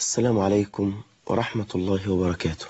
السلام عليكم ورحمة الله وبركاته.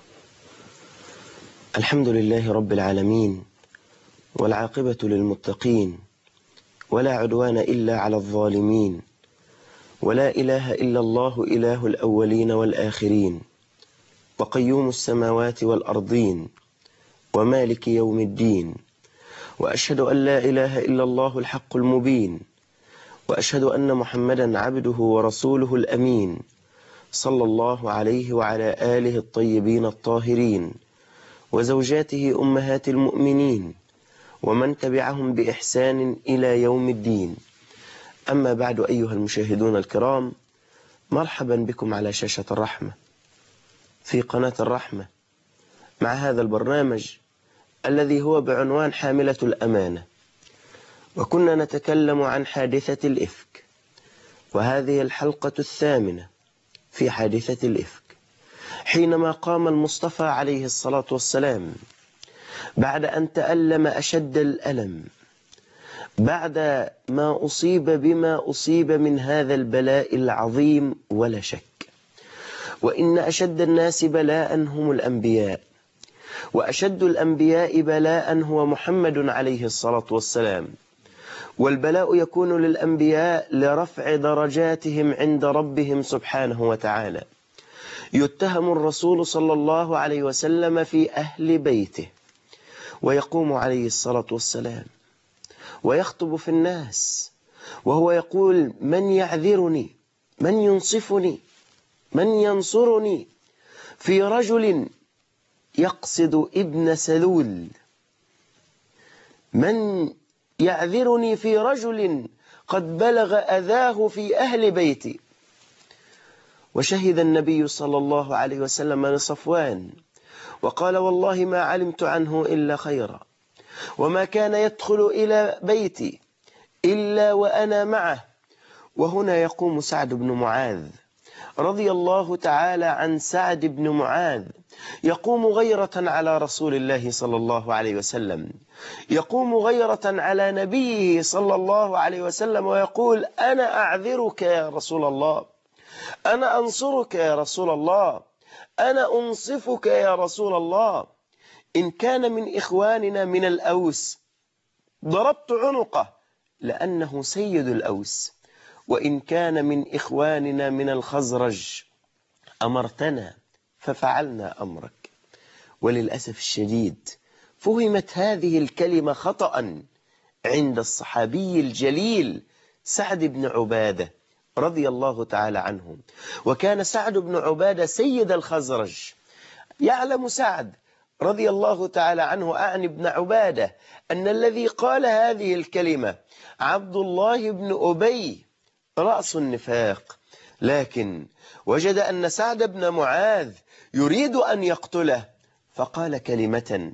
الحمد لله رب العالمين، والعاقبة للمتقين، ولا عدوان إلا على الظالمين، ولا إله إلا الله إله الأولين والآخرين، وقيوم السماوات والأرضين، ومالك يوم الدين. وأشهد أن لا إله إلا الله الحق المبين، وأشهد أن محمدا عبده ورسوله الأمين، صلى الله عليه وعلى آله الطيبين الطاهرين، وزوجاته أمهات المؤمنين، ومن تبعهم بإحسان إلى يوم الدين. أما بعد، أيها المشاهدون الكرام، مرحبا بكم على شاشة الرحمة في قناة الرحمة مع هذا البرنامج الذي هو بعنوان حاملة الأمانة. وكنا نتكلم عن حادثة الإفك، وهذه الحلقة الثامنة في حادثة الإفك، حينما قام المصطفى عليه الصلاة والسلام بعد أن تألم أشد الألم، بعد ما أصيب بما أصيب من هذا البلاء العظيم، ولا شك وإن أشد الناس بلاء هم الأنبياء، وأشد الأنبياء بلاء هو محمد عليه الصلاة والسلام. والبلاء يكون للأنبياء لرفع درجاتهم عند ربهم سبحانه وتعالى. يتهم الرسول صلى الله عليه وسلم في أهل بيته، ويقوم عليه الصلاة والسلام ويخطب في الناس وهو يقول: من يعذرني، من ينصفني، من ينصرني في رجل يقصد ابن سلول، من يعذرني في رجل قد بلغ أذاه في أهل بيتي. وشهد النبي صلى الله عليه وسلم لصفوان وقال: والله ما علمت عنه إلا خيرا، وما كان يدخل إلى بيتي إلا وأنا معه. وهنا يقوم سعد بن معاذ رضي الله تعالى عن سعد بن معاذ، يقوم غيرة على رسول الله صلى الله عليه وسلم، يقوم غيرة على نبيه صلى الله عليه وسلم، ويقول: أنا أعذرك يا رسول الله، أنا أنصرك يا رسول الله، أنا أنصفك يا رسول الله. إن كان من إخواننا من الأوس ضربت عنقه لأنه سيد الأوس، وإن كان من إخواننا من الخزرج أمرتنا ففعلنا أمرك. وللأسف الشديد فهمت هذه الكلمة خطأ عند الصحابي الجليل سعد بن عبادة رضي الله تعالى عنه. وكان سعد بن عبادة سيد الخزرج. يعلم سعد رضي الله تعالى عنه، أعني بن عبادة، أن الذي قال هذه الكلمة عبد الله بن أبي رأس النفاق، لكن وجد أن سعد بن معاذ يريد أن يقتله فقال كلمة.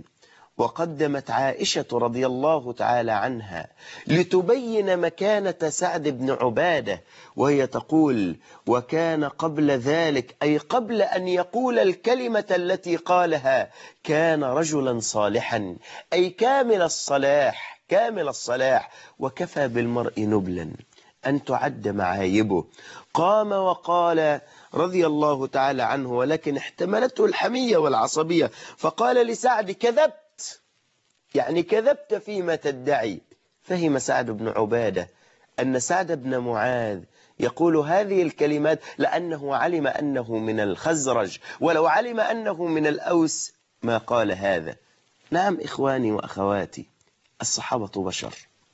وقدمت عائشة رضي الله تعالى عنها لتبين مكانة سعد بن عبادة، وهي تقول: وكان قبل ذلك، أي قبل أن يقول الكلمة التي قالها، كان رجلا صالحا، أي كامل الصلاح، كامل الصلاح. وكفى بالمرء نبلا أن تعد معايبه. قام وقال رضي الله تعالى عنه، ولكن احتملته الحمية والعصبية، فقال لسعد: كذبت، يعني كذبت فيما تدعي. فهم سعد بن عبادة أن سعد بن معاذ يقول هذه الكلمات لأنه علم أنه من الخزرج، ولو علم أنه من الأوس ما قال هذا. نعم إخواني وأخواتي، الصحابة بشر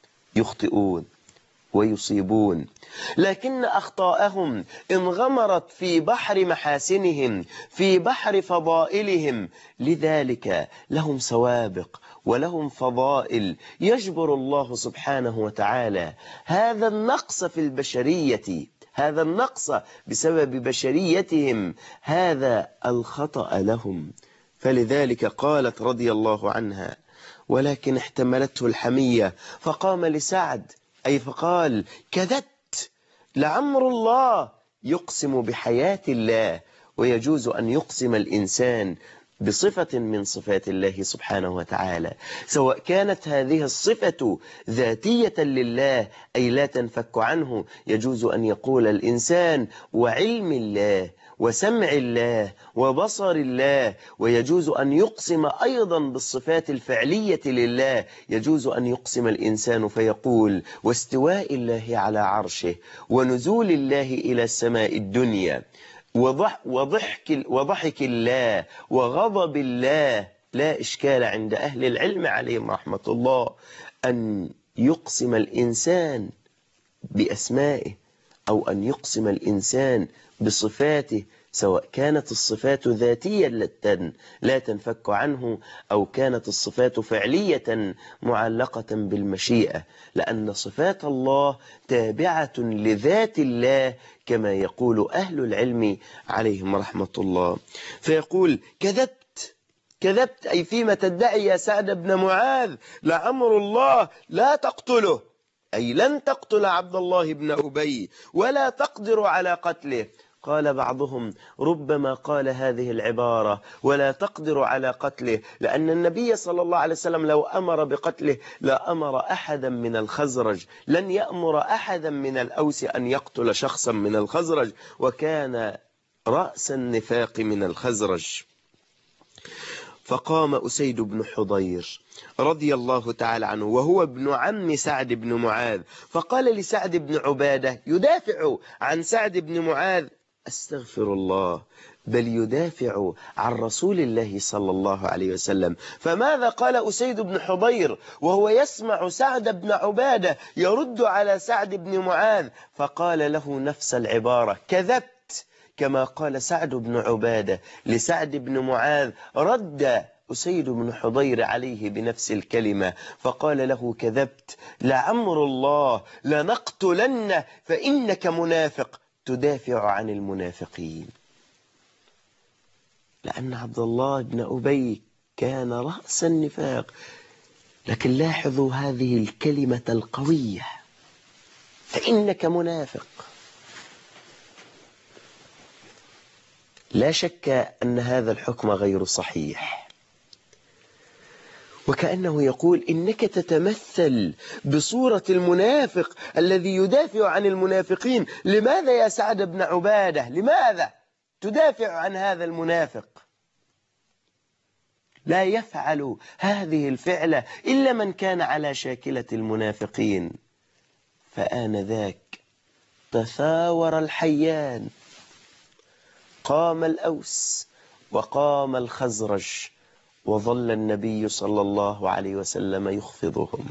يخطئون ويصيبون، لكن أخطاءهم انغمرت في بحر محاسنهم، في بحر فضائلهم، لذلك لهم سوابق ولهم فضائل يجبر الله سبحانه وتعالى هذا النقص في البشرية، هذا النقص بسبب بشريتهم، هذا الخطأ لهم. فلذلك قالت رضي الله عنها: ولكن احتملته الحمية. فقام لسعد، أي فقال: كذبت، لعمر الله يقسم بحياة الله. ويجوز أن يقسم الإنسان بصفة من صفات الله سبحانه وتعالى، سواء كانت هذه الصفة ذاتية لله أي لا تنفك عنه، يجوز أن يقول الإنسان وعلم الله وسمع الله وبصر الله، ويجوز أن يقسم أيضا بالصفات الفعلية لله، يجوز أن يقسم الإنسان فيقول واستواء الله على عرشه ونزول الله إلى السماء الدنيا وضحك الله وغضب الله. لا إشكال عند أهل العلم عليهم رحمة الله أن يقسم الإنسان بأسمائه أو أن يقسم الإنسان بصفاته، سواء كانت الصفات ذاتية لا تنفك عنه أو كانت الصفات فعلية معلقة بالمشيئة، لأن صفات الله تابعة لذات الله كما يقول أهل العلم عليهم رحمة الله. فيقول كذبت أي فيما تدعي يا سعد بن معاذ، لعمر الله لا تقتله، أي لن تقتل عبد الله بن أبي ولا تقدر على قتله. قال بعضهم ربما قال هذه العبارة ولا تقدر على قتله لأن النبي صلى الله عليه وسلم لو أمر بقتله لا أمر أحدا من الخزرج، لن يأمر أحدا من الأوس أن يقتل شخصا من الخزرج، وكان رأس النفاق من الخزرج. فقام أسيد بن حضير رضي الله تعالى عنه وهو ابن عم سعد بن معاذ، فقال لسعد بن عبادة يدافع عن سعد بن معاذ أستغفر الله، بل يدافع عن رسول الله صلى الله عليه وسلم. فماذا قال أسيد بن حضير وهو يسمع سعد بن عبادة يرد على سعد بن معاذ؟ فقال له نفس العبارة كذبت، كما قال سعد بن عبادة لسعد بن معاذ رد أسيد بن حضير عليه بنفس الكلمة، فقال له كذبت، لعمر الله لنقتلن فإنك منافق تدافع عن المنافقين. لأن عبد الله بن أبي كان رأس النفاق، لكن لاحظوا هذه الكلمة القوية فإنك منافق. لا شك أن هذا الحكم غير صحيح، وكأنه يقول إنك تتمثل بصورة المنافق الذي يدافع عن المنافقين. لماذا يا سعد بن عبادة؟ لماذا تدافع عن هذا المنافق؟ لا يفعل هذه الفعلة إلا من كان على شاكلة المنافقين. فآنذاك تثاور الحيان، قام الأوس وقام الخزرج، وظل النبي صلى الله عليه وسلم يخفضهم.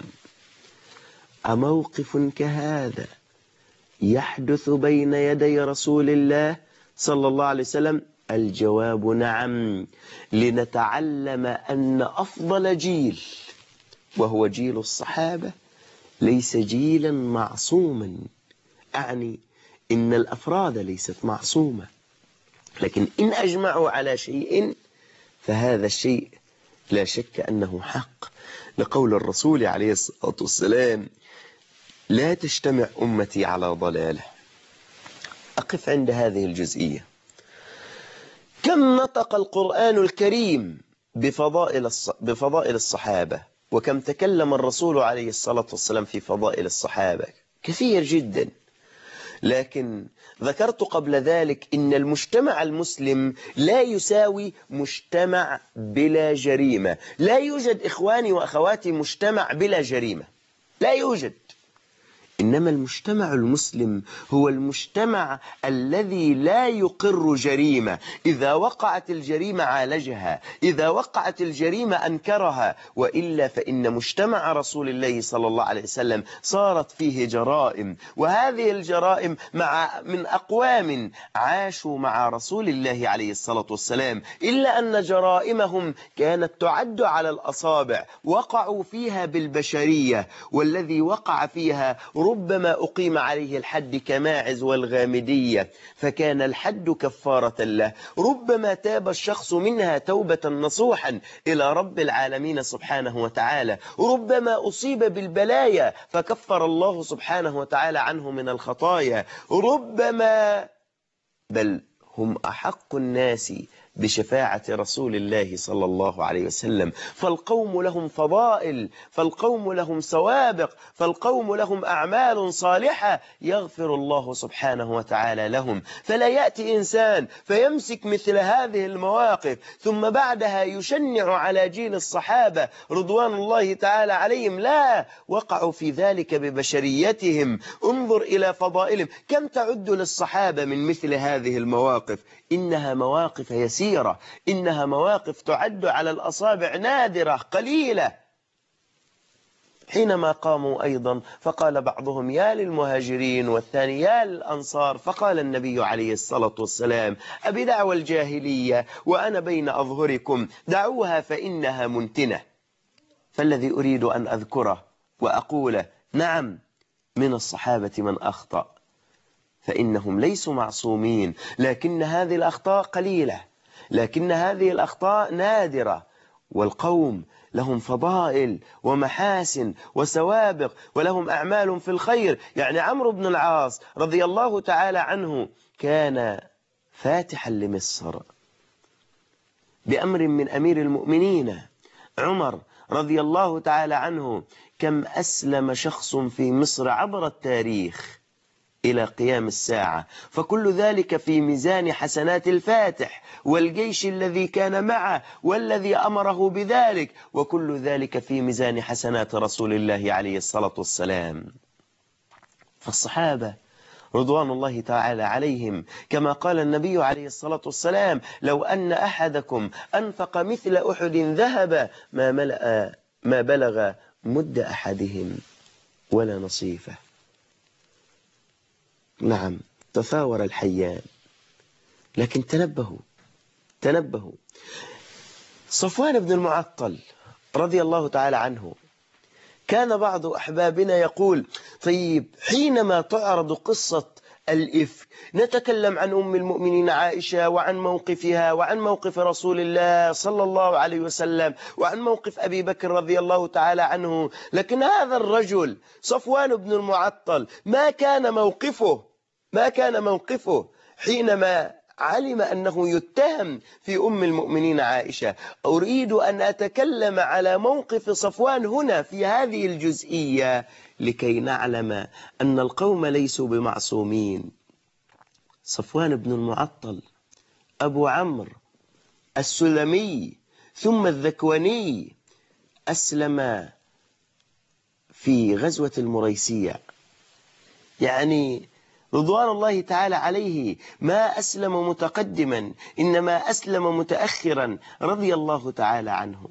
أموقف كهذا يحدث بين يدي رسول الله صلى الله عليه وسلم؟ الجواب نعم، لنتعلم أن أفضل جيل وهو جيل الصحابة ليس جيلا معصوما، أعني إن الأفراد ليست معصومة، لكن إن أجمعوا على شيء فهذا الشيء لا شك أنه حق، لقول الرسول عليه الصلاة والسلام لا تجتمع أمتي على ضلالة. أقف عند هذه الجزئية. كم نطق القرآن الكريم بفضائل الصحابة، وكم تكلم الرسول عليه الصلاة والسلام في فضائل الصحابة، كثير جدا. لكن ذكرت قبل ذلك إن المجتمع المسلم لا يساوي مجتمع بلا جريمة. لا يوجد إخواني وأخواتي مجتمع بلا جريمة، لا يوجد. إنما المجتمع المسلم هو المجتمع الذي لا يقر جريمة، إذا وقعت الجريمة عالجها، إذا وقعت الجريمة أنكرها، وإلا فإن مجتمع رسول الله صلى الله عليه وسلم صارت فيه جرائم، وهذه الجرائم من أقوام عاشوا مع رسول الله عليه الصلاة والسلام، إلا أن جرائمهم كانت تعد على الأصابع، وقعوا فيها بالبشرية، والذي وقع فيها ربما أقيم عليه الحد كماعز والغامدية فكان الحد كفارة له، ربما تاب الشخص منها توبة نصوحا إلى رب العالمين سبحانه وتعالى، ربما أصيب بالبلايا فكفر الله سبحانه وتعالى عنه من الخطايا، ربما بل هم أحق الناس بشفاعة رسول الله صلى الله عليه وسلم. فالقوم لهم فضائل، فالقوم لهم سوابق، فالقوم لهم أعمال صالحة يغفر الله سبحانه وتعالى لهم. فلا يأتي إنسان فيمسك مثل هذه المواقف ثم بعدها يشنع على جيل الصحابة رضوان الله تعالى عليهم، لا، وقعوا في ذلك ببشريتهم. انظر إلى فضائلهم، كم تعد للصحابة من مثل هذه المواقف؟ إنها مواقف يسيرة، إنها مواقف تعد على الأصابع، نادرة قليلة. حينما قاموا أيضا فقال بعضهم يا للمهاجرين والثاني يا للأنصار، فقال النبي عليه الصلاة والسلام أبدعوى الجاهلية وأنا بين أظهركم، دعوها فإنها منتنة. فالذي أريد أن أذكره وأقوله، نعم من الصحابة من أخطأ، فإنهم ليسوا معصومين، لكن هذه الأخطاء قليلة، لكن هذه الأخطاء نادرة. والقوم لهم فضائل ومحاسن وسوابق ولهم أعمال في الخير. يعني عمرو بن العاص رضي الله تعالى عنه كان فاتحا لمصر بأمر من أمير المؤمنين عمر رضي الله تعالى عنه. كم أسلم شخص في مصر عبر التاريخ إلى قيام الساعة، فكل ذلك في ميزان حسنات الفاتح والجيش الذي كان معه والذي أمره بذلك، وكل ذلك في ميزان حسنات رسول الله عليه الصلاة والسلام. فالصحابة رضوان الله تعالى عليهم كما قال النبي عليه الصلاة والسلام لو أن أحدكم أنفق مثل أحد ذهب ما بلغ مد أحدهم ولا نصيفه. نعم تثاور الحيان، لكن تنبهوا. صفوان بن المعطل رضي الله تعالى عنه، كان بعض أحبابنا يقول طيب حينما تعرض قصة الإفك نتكلم عن أم المؤمنين عائشة وعن موقفها وعن موقف رسول الله صلى الله عليه وسلم وعن موقف أبي بكر رضي الله تعالى عنه، لكن هذا الرجل صفوان بن المعطل ما كان موقفه حينما علم أنه يتهم في أم المؤمنين عائشة. أريد أن أتكلم على موقف صفوان هنا في هذه الجزئية لكي نعلم أن القوم ليسوا بمعصومين. صفوان بن المعطل أبو عمرو السلمي ثم الذكواني أسلم في غزوة المريسية، يعني رضوان الله تعالى عليه ما أسلم متقدما إنما أسلم متأخرا رضي الله تعالى عنه.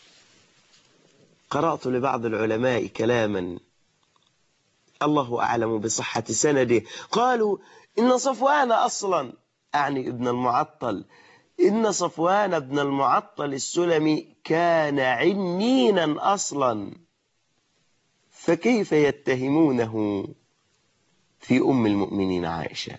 قرأت لبعض العلماء كلاما الله أعلم بصحة سنده، قالوا إن صفوان أصلا، أعني ابن المعطل، إن صفوان بن المعطل السلمي كان عنينا أصلا، فكيف يتهمونه في أم المؤمنين عائشة؟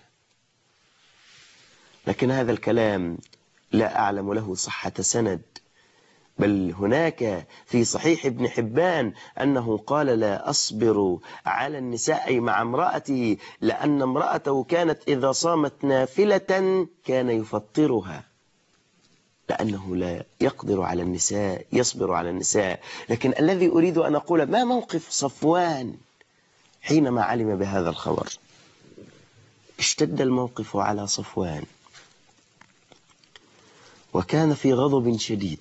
لكن هذا الكلام لا أعلم له صحة سند، بل هناك في صحيح ابن حبان أنه قال لا أصبر على النساء مع امرأته، لأن امرأته كانت إذا صامت نافلة كان يفطرها، لأنه لا يقدر على النساء، يصبر على النساء. لكن الذي أريد أن أقول ما موقف صفوان حينما علم بهذا الخبر؟ اشتد الموقف على صفوان وكان في غضب شديد،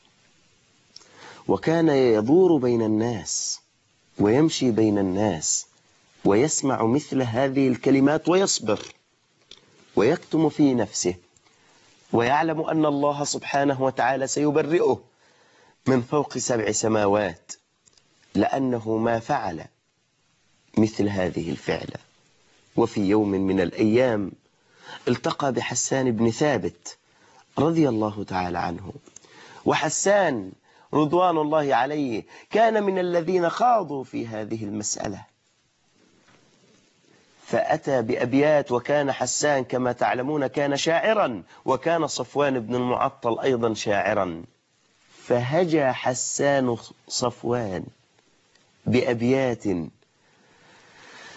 وكان يدور بين الناس ويمشي بين الناس ويسمع مثل هذه الكلمات ويصبر ويكتم في نفسه، ويعلم أن الله سبحانه وتعالى سيبرئه من فوق 7 سماوات، لأنه ما فعل مثل هذه الفعلة. وفي يوم من الأيام التقى بحسان بن ثابت رضي الله تعالى عنه، وحسان رضوان الله عليه كان من الذين خاضوا في هذه المسألة، فأتى بأبيات. وكان حسان كما تعلمون كان شاعرا، وكان صفوان بن المعطل أيضا شاعرا، فهجى حسان صفوان بأبيات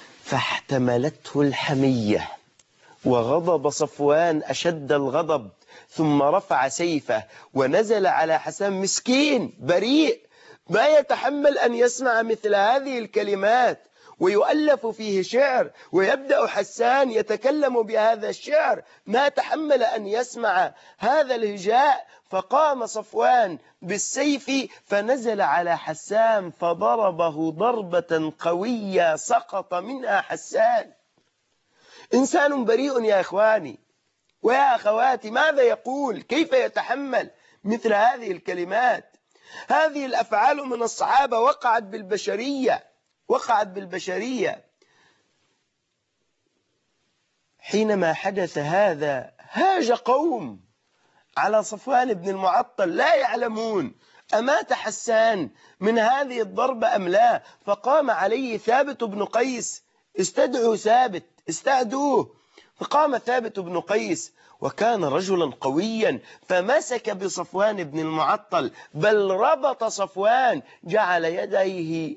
فاحتملته الحمية، وغضب صفوان أشد الغضب، ثم رفع سيفه ونزل على حسان مسكين بريء ما يتحمل أن يسمع مثل هذه الكلمات، ويؤلف فيه شعر ويبدأ حسان يتكلم بهذا الشعر، ما تحمل أن يسمع هذا الهجاء، فقام صفوان بالسيف فنزل على حسان فضربه ضربة قوية سقط منها حسان. إنسان بريء يا إخواني ويا أخواتي، ماذا يقول؟ كيف يتحمل مثل هذه الكلمات؟ هذه الأفعال من الصحابة وقعت بالبشرية. حينما حدث هذا هاج قوم على صفوان بن المعطل لا يعلمون أمات حسان من هذه الضربة أم لا، فقام عليه ثابت بن قيس. استدعوا ثابت، استعدوه. فقام ثابت بن قيس وكان رجلا قويا، فمسك بصفوان بن المعطل، بل ربط صفوان، جعل يديه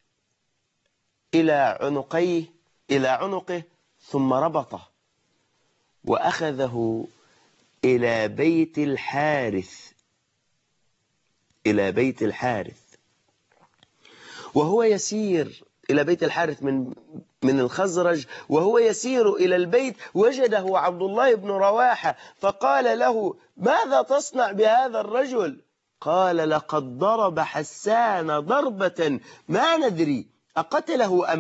إلى عنقه ثم ربطه وأخذه إلى بيت الحارث وهو يسير إلى بيت الحارث من الخزرج، وهو يسير إلى البيت وجده عبد الله بن رواحة، فقال له: ماذا تصنع بهذا الرجل؟ قال: لقد ضرب حسان ضربة ما ندري أقتله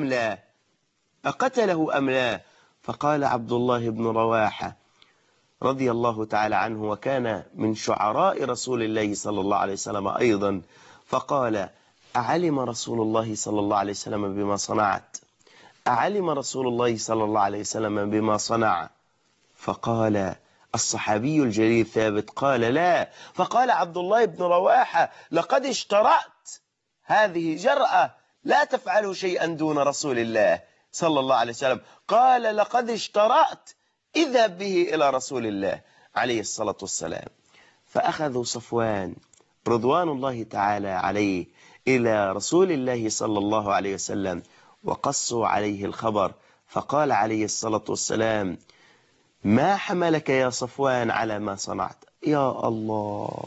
أم لا. فقال عبد الله بن رواحة رضي الله تعالى عنه، وكان من شعراء رسول الله صلى الله عليه وسلم أيضا، فقال: أعلم رسول الله صلى الله عليه وسلم بما صنعت؟ أعلم رسول الله صلى الله عليه وسلم بما صنع؟ فقال الصحابي الجليل ثابت: قال: لا. فقال عبد الله بن رواحة: لقد اشترأت، هذه جرأة، لا تفعلوا شيئا دون رسول الله صلى الله عليه وسلم. قال: لقد اشترأت، اذهب به إلى رسول الله عليه الصلاة والسلام. فأخذوا صفوان رضوان الله تعالى عليه إلى رسول الله صلى الله عليه وسلم وقصوا عليه الخبر، فقال عليه الصلاة والسلام: ما حملك يا صفوان على ما صنعت؟ يا الله،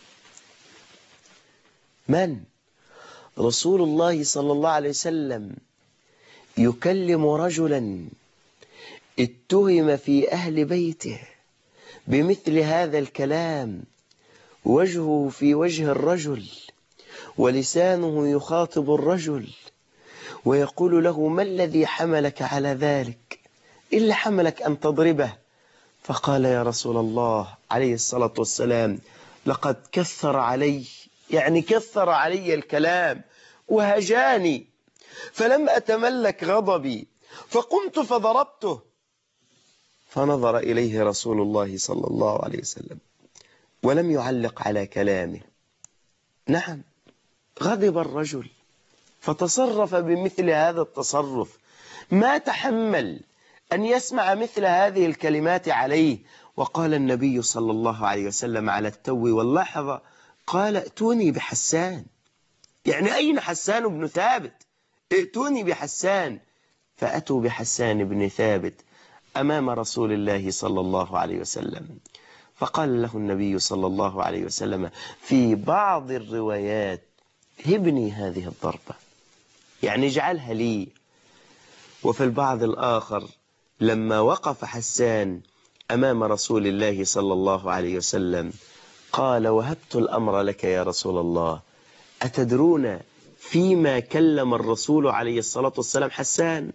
من؟ رسول الله صلى الله عليه وسلم يكلم رجلا اتهم في أهل بيته بمثل هذا الكلام، وجهه في وجه الرجل ولسانه يخاطب الرجل، ويقول له: ما الذي حملك على ذلك؟ إلا حملك أن تضربه؟ فقال: يا رسول الله عليه الصلاة والسلام: لقد كثر علي، يعني كثر علي الكلام وهجاني، فلم أتملك غضبي فقمت فضربته. فنظر إليه رسول الله صلى الله عليه وسلم ولم يعلق على كلامه. نعم، غضب الرجل فتصرف بمثل هذا التصرف، ما تحمل أن يسمع مثل هذه الكلمات عليه. وقال النبي صلى الله عليه وسلم على التو واللحظة، قال: ائتوني بحسان، يعني أين حسان بن ثابت؟ ائتوني بحسان. فأتوا بحسان بن ثابت أمام رسول الله صلى الله عليه وسلم، فقال له النبي صلى الله عليه وسلم في بعض الروايات: هبني هذه الضربة، يعني اجعلها لي. وفي البعض الآخر لما وقف حسان أمام رسول الله صلى الله عليه وسلم قال: وهبت الأمر لك يا رسول الله، أتدرون فيما كلم الرسول عليه الصلاة والسلام حسان؟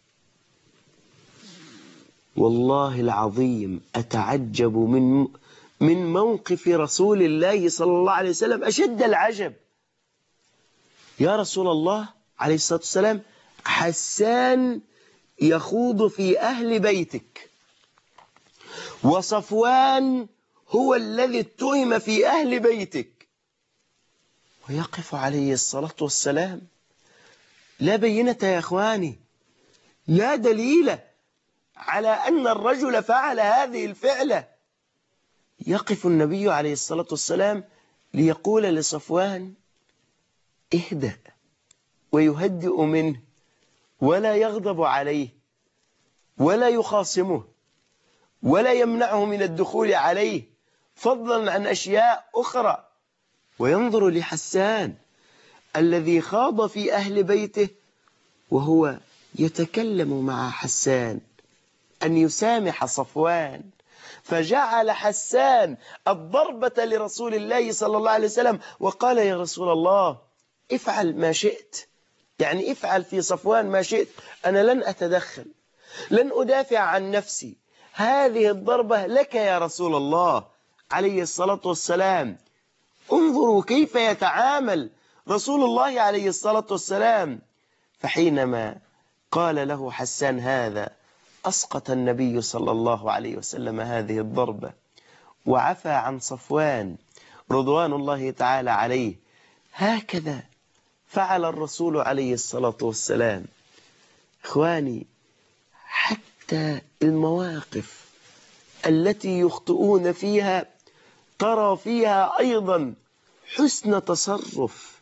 والله العظيم أتعجب من موقف رسول الله صلى الله عليه وسلم أشد العجب. يا رسول الله عليه الصلاة والسلام، حسان يخوض في أهل بيتك، وصفوان هو الذي اتهم في أهل بيتك، ويقف عليه الصلاة والسلام. لا بينة يا أخواني، لا دليل على أن الرجل فعل هذه الفعلة. يقف النبي عليه الصلاة والسلام ليقول لصفوان: اهدأ، ويهدئ منه ولا يغضب عليه ولا يخاصمه ولا يمنعه من الدخول عليه، فضلا عن أشياء أخرى. وينظر لحسان الذي خاض في أهل بيته وهو يتكلم مع حسان أن يسامح صفوان، فجعل حسان الضربة لرسول الله صلى الله عليه وسلم وقال: يا رسول الله افعل ما شئت، يعني افعل في صفوان ما شئت، أنا لن أتدخل، لن أدافع عن نفسي، هذه الضربة لك يا رسول الله عليه الصلاة والسلام. انظروا كيف يتعامل رسول الله عليه الصلاة والسلام. فحينما قال له حسان هذا أسقط النبي صلى الله عليه وسلم هذه الضربة وعفى عن صفوان رضوان الله تعالى عليه. هكذا فعل الرسول عليه الصلاة والسلام. إخواني، حتى المواقف التي يخطئون فيها ترى فيها أيضا حسن تصرف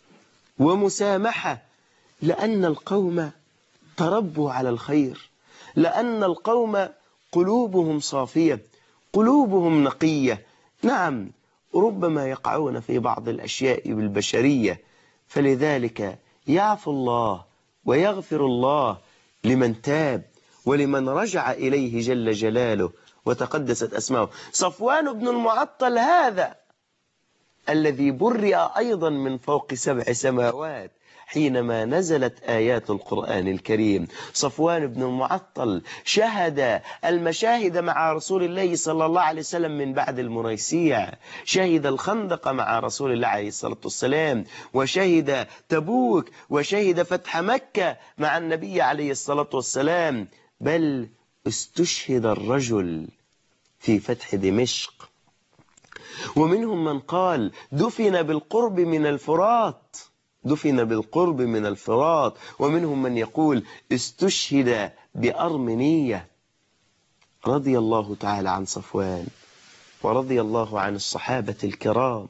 ومسامحة، لأن القوم تربوا على الخير، لأن القوم قلوبهم صافية، قلوبهم نقية. نعم، ربما يقعون في بعض الأشياء بالبشرية، فلذلك يعفو الله ويغفر الله لمن تاب ولمن رجع إليه جل جلاله وتقدست أسماؤه. صفوان بن المعطل هذا الذي برئ أيضا من فوق 7 سماوات حينما نزلت آيات القرآن الكريم. صفوان بن المعطل شهد المشاهد مع رسول الله صلى الله عليه وسلم من بعد المريسيع، شهد الخندق مع رسول الله عليه الصلاة والسلام، وشهد تبوك، وشهد فتح مكة مع النبي عليه الصلاة والسلام، بل استشهد الرجل في فتح دمشق. ومنهم من قال دفن بالقرب من الفرات، دفن بالقرب من الفرات. ومنهم من يقول استشهد بأرمنية. رضي الله تعالى عن صفوان ورضي الله عن الصحابة الكرام.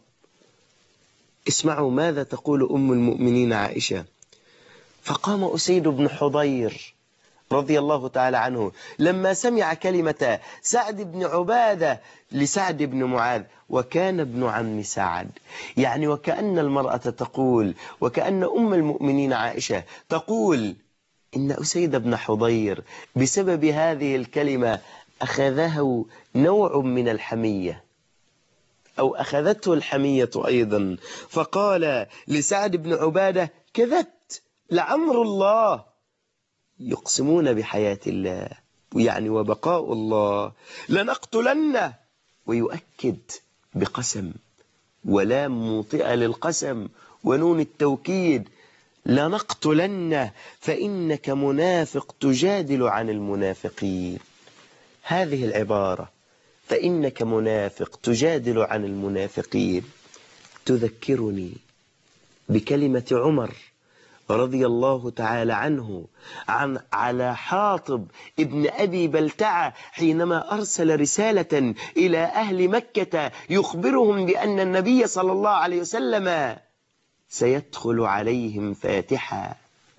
اسمعوا ماذا تقول أم المؤمنين عائشة: فقام أسيد بن حضير رضي الله تعالى عنه لما سمع كلمة سعد بن عبادة لسعد بن معاذ، وكان ابن عم سعد، يعني وكأن المرأة تقول، وكأن أم المؤمنين عائشة تقول إن أسيد بن حضير بسبب هذه الكلمة أخذه نوع من الحمية، أو أخذته الحمية أيضا، فقال لسعد بن عبادة: كذبت، لعمر الله، يقسمون بحياة الله يعني وبقاء الله، لنقتلنه، ويؤكد بقسم ولام موطئة للقسم ونون التوكيد: لنقتلنه فإنك منافق تجادل عن المنافقين. هذه العبارة فإنك منافق تجادل عن المنافقين تذكرني بكلمة عمر رضي الله تعالى عنه على حاطب ابن أبي بلتعة حينما أرسل رسالة إلى أهل مكة يخبرهم بأن النبي صلى الله عليه وسلم سيدخل عليهم فاتحا.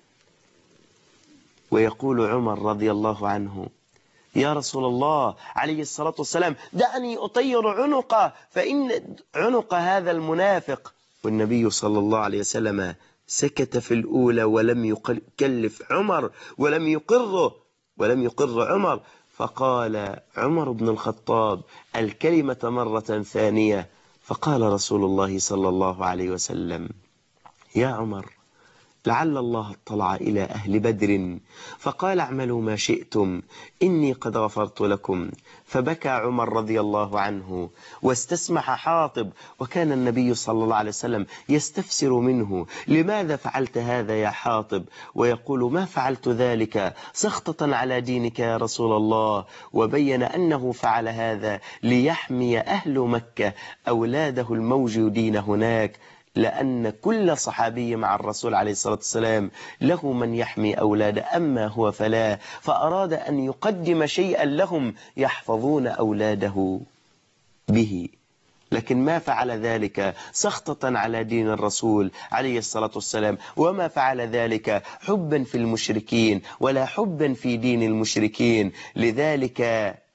ويقول عمر رضي الله عنه: يا رسول الله عليه الصلاة والسلام دعني أطير عنقه، فإن عنق هذا المنافق. والنبي صلى الله عليه وسلم سكت في الأولى ولم يكلف عمر ولم يقر عمر، فقال عمر بن الخطاب الكلمة مرة ثانية، فقال رسول الله صلى الله عليه وسلم: يا عمر، لعل الله اطلع إلى أهل بدر فقال اعملوا ما شئتم إني قد غفرت لكم. فبكى عمر رضي الله عنه واستسمح حاطب، وكان النبي صلى الله عليه وسلم يستفسر منه: لماذا فعلت هذا يا حاطب؟ ويقول: ما فعلت ذلك سخطة على دينك يا رسول الله. وبين أنه فعل هذا ليحمي أهل مكة أولاده الموجودين هناك، لأن كل صحابي مع الرسول عليه الصلاة والسلام له من يحمي أولاده، أما هو فلا، فأراد أن يقدم شيئا لهم يحفظون أولاده به، لكن ما فعل ذلك سخطة على دين الرسول عليه الصلاة والسلام، وما فعل ذلك حبا في المشركين ولا حبا في دين المشركين. لذلك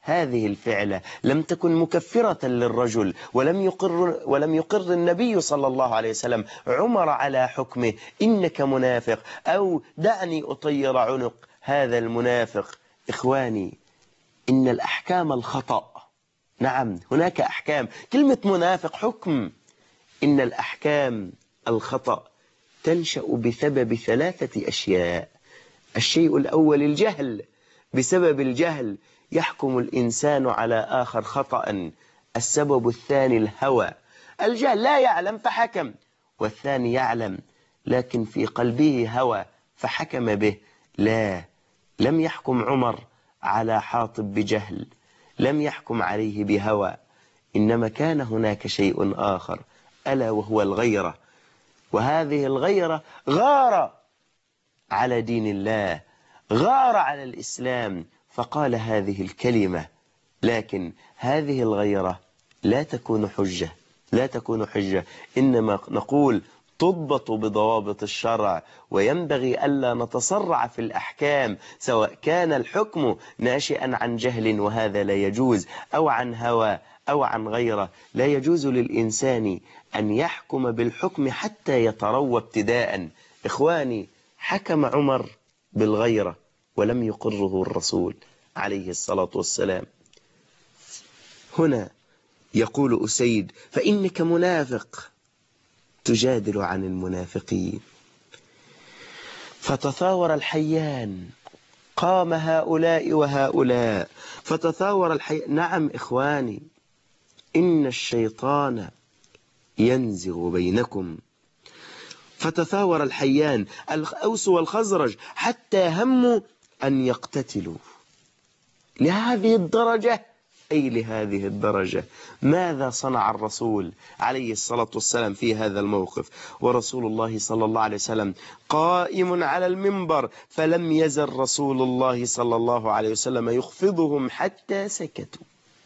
هذه الفعلة لم تكن مكفرة للرجل، ولم يقر النبي صلى الله عليه وسلم عمر على حكمه إنك منافق أو دعني أطير عنق هذا المنافق. إخواني، إن الأحكام الخطأ، نعم هناك أحكام، كلمة منافق حكم، إن الأحكام الخطأ تنشأ بسبب 3 أشياء. الشيء الأول الجهل، بسبب الجهل يحكم الإنسان على آخر خطأ. السبب الثاني الهوى، الجهل لا يعلم فحكم، والثاني يعلم لكن في قلبه هوى فحكم به. لا، لم يحكم عمر على حاطب بجهل، لم يحكم عليه بهوى، إنما كان هناك شيء آخر ألا وهو الغيرة. وهذه الغيرة غار على دين الله، غار على الإسلام فقال هذه الكلمة. لكن هذه الغيرة لا تكون حجة، لا تكون حجة، إنما نقول تضبط بضوابط الشرع، وينبغي ألا نتسرع في الأحكام، سواء كان الحكم ناشئا عن جهل وهذا لا يجوز، أو عن هوى أو عن غيره. لا يجوز للإنسان أن يحكم بالحكم حتى يتروى ابتداء. إخواني، حكم عمر بالغيرة ولم يقره الرسول عليه الصلاة والسلام. هنا يقول أسيد: فإنك منافق تجادل عن المنافقين. فتثاور الحيان، قام هؤلاء وهؤلاء فتثاور الحيان. نعم إخواني، إن الشيطان ينزغ بينكم. فتثاور الحيان الأوس والخزرج حتى هموا أن يقتتلوا. لهذه الدرجة، أي لهذه الدرجة. ماذا صنع الرسول عليه الصلاة والسلام في هذا الموقف؟ ورسول الله صلى الله عليه وسلم قائم على المنبر، فلم يزل رسول الله صلى الله عليه وسلم يخفضهم حتى سكتوا.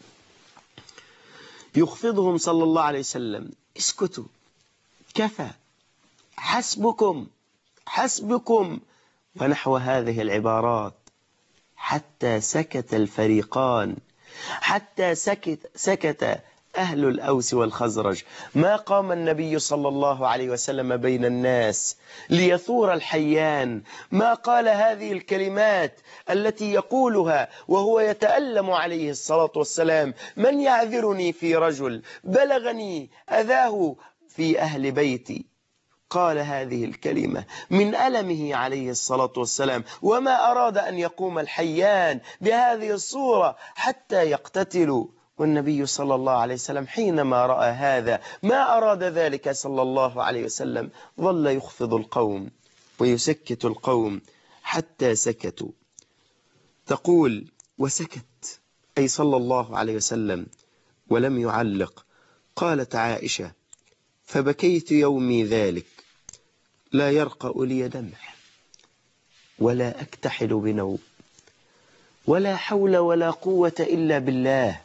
يخفضهم صلى الله عليه وسلم: اسكتوا، كفى، حسبكم، حسبكم، ونحو هذه العبارات، حتى سكت الفريقان، حتى سكت أهل الأوس والخزرج. ما قام النبي صلى الله عليه وسلم بين الناس ليثور الحيان، ما قال هذه الكلمات التي يقولها وهو يتألم عليه الصلاة والسلام: من يعذرني في رجل بلغني أذاه في أهل بيتي. قال هذه الكلمة من ألمه عليه الصلاة والسلام، وما أراد أن يقوم الحيان بهذه الصورة حتى يقتتلوا. والنبي صلى الله عليه وسلم حينما رأى هذا ما أراد ذلك صلى الله عليه وسلم، ظل يخفض القوم ويسكت القوم حتى سكتوا. تقول: وسكت، أي صلى الله عليه وسلم، ولم يعلق. قالت عائشة: فبكيت يومي ذلك لا يرقأ لي دمع ولا أكتحل بنوم ولا حول ولا قوة إلا بالله.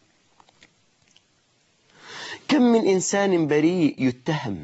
كم من إنسان بريء يتهم.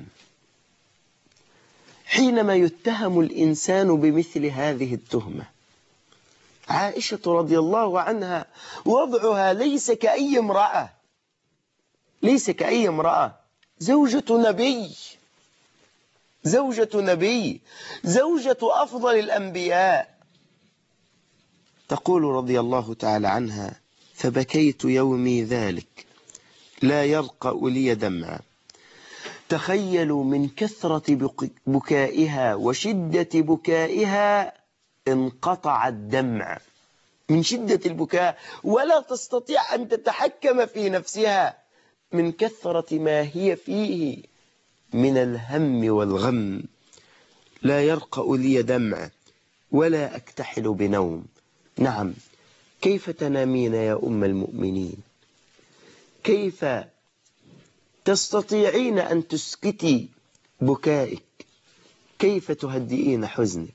حينما يتهم الإنسان بمثل هذه التهمة، عائشة رضي الله عنها وضعها ليس كأي امرأة، ليس كأي امرأة، زوجة نبي، زوجة نبي، زوجة أفضل الأنبياء. تقول رضي الله تعالى عنها: فبكيت يومي ذلك لا يرقأ لي دمع. تخيلوا من كثرة بكائها وشدة بكائها انقطع الدمع من شدة البكاء، ولا تستطيع أن تتحكم في نفسها من كثرة ما هي فيه من الهم والغم. لا يرقأ لي دمع ولا أكتحل بنوم. نعم، كيف تنامين يا أم المؤمنين؟ كيف تستطيعين أن تسكتي بكائك؟ كيف تهدئين حزنك؟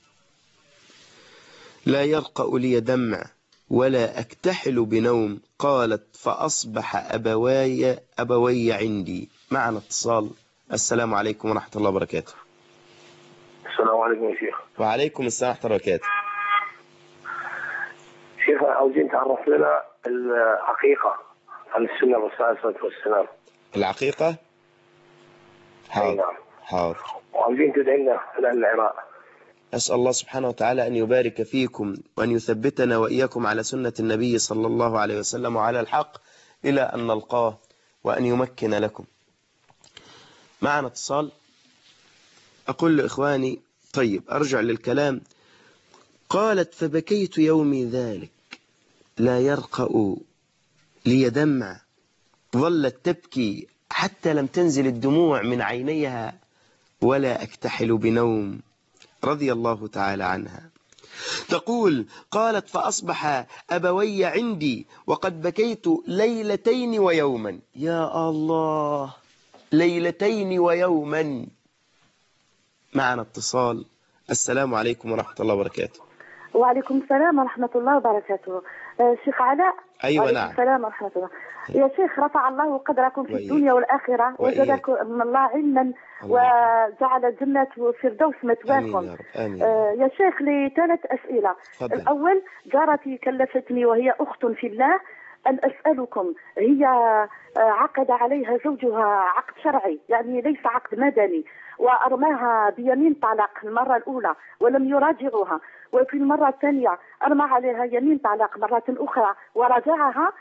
لا يرقأ لي دمع ولا أكتحل بنوم. قالت: فأصبح أبوي عندي. معنا اتصال. السلام عليكم ورحمة الله وبركاته. السلام عليكم يا شيخ. وعليكم السلام ورحمة الله وبركاته. شيخ، عاوزين تعرف لنا العقيقة عن السنة والرسول عليه الصلاة والسلام. العقيقة؟ حاضر. نعم. حاضر. وعايزين تدعينا لأهل العراق. أسأل الله سبحانه وتعالى أن يبارك فيكم وأن يثبتنا وإياكم على سنة النبي صلى الله عليه وسلم وعلى الحق إلى أن نلقاه وأن يمكن لكم. معنا اتصال. أقول لإخواني طيب أرجع للكلام. قالت فبكيت يومي ذلك لا يرقأ لي دمع، ظلت تبكي حتى لم تنزل الدموع من عينيها ولا أكتحل بنوم، رضي الله تعالى عنها. تقول قالت فأصبح أبوي عندي وقد بكيت ليلتين ويوما. يا الله، ليلتين ويوما. معنا اتصال. السلام عليكم ورحمة الله وبركاته. وعليكم السلام ورحمة الله وبركاته. شيخ علاء. أيوة وعليكم نعم. السلام ورحمة الله. يا شيخ رفع الله قدركم في الدنيا والآخرة وزادكم من الله علما وجعل الجنة والفردوس مثواكم. آمين يا رب. آمين. يا شيخ لي 3 أسئلة. فضل. الأول جارتي كلفتني وهي أخت في الله أن أسألكم، هي عقد عليها زوجها عقد شرعي يعني ليس عقد مدني، وأرماها بيمين طلاق المرة الأولى ولم يراجعها، وفي المرة الثانية أرمى عليها يمين طلاق مرة أخرى وراجعها،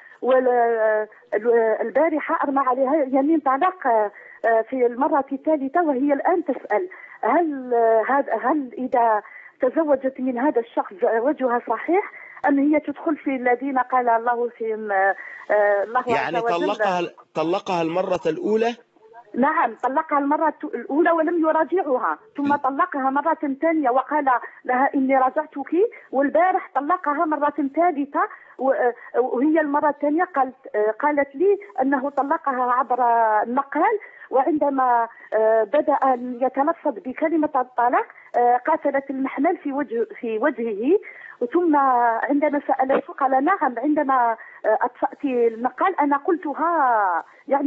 والبارحة أرمى عليها يمين طلاق في المرة الثالثة، وهي الآن تسأل هل إذا تزوجت من هذا الشخص زواجها صحيح أم هي تدخل في الذين قال الله فيهم الله يعني عز وجل. طلقها المرة الأولى؟ نعم طلقها المرة الأولى ولم يراجعها، ثم طلقها مرة ثانية وقال لها إني راجعتك، والبارح طلقها مرة ثالثة، وهي المرة الثانية قالت لي أنه طلقها عبر النقال، وعندما بدأ يتلفظ بكلمة الطلاق قاتلت المحمل في وجهه، ثم عندما سألته قال نعم عندما أطفأت النقال أنا قلتها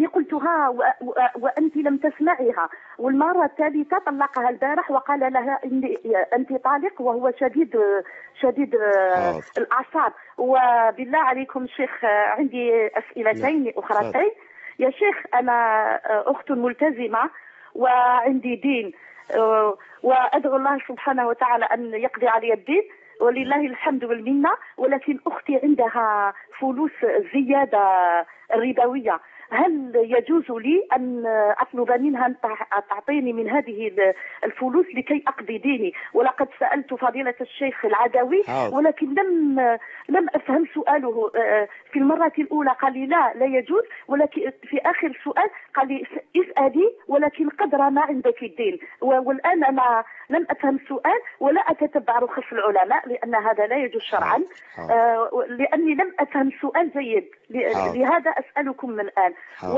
وأنت لم تسمعيها. والمرة الثالثة طلقها البارح وقال لها أنت طالق، وهو شديد الأعصاب. وبالله عليكم شيخ عندي أسئلتين أخرتين. يا شيخ أنا أخت ملتزمة وعندي دين، وأدعو الله سبحانه وتعالى أن يقضي علي الدين ولله الحمد والمنة، ولكن أختي عندها فلوس زيادة ربوية، هل يجوز لي أن أطلب منها أن تعطيني من هذه الفلوس لكي أقضي ديني؟ ولقد سألت فضيلة الشيخ العدوي ولكن لم أفهم سؤاله. في المرة الأولى قال لي لا يجوز، ولكن في آخر سؤال قال لي اسألي ولكن قدر ما عندك الدين. والآن أنا لم أفهم السؤال ولا أتتبع رخص العلماء لأن هذا لا يجوز شرعا، لأني لم أفهم السؤال جيد، لهذا أسألكم الآن.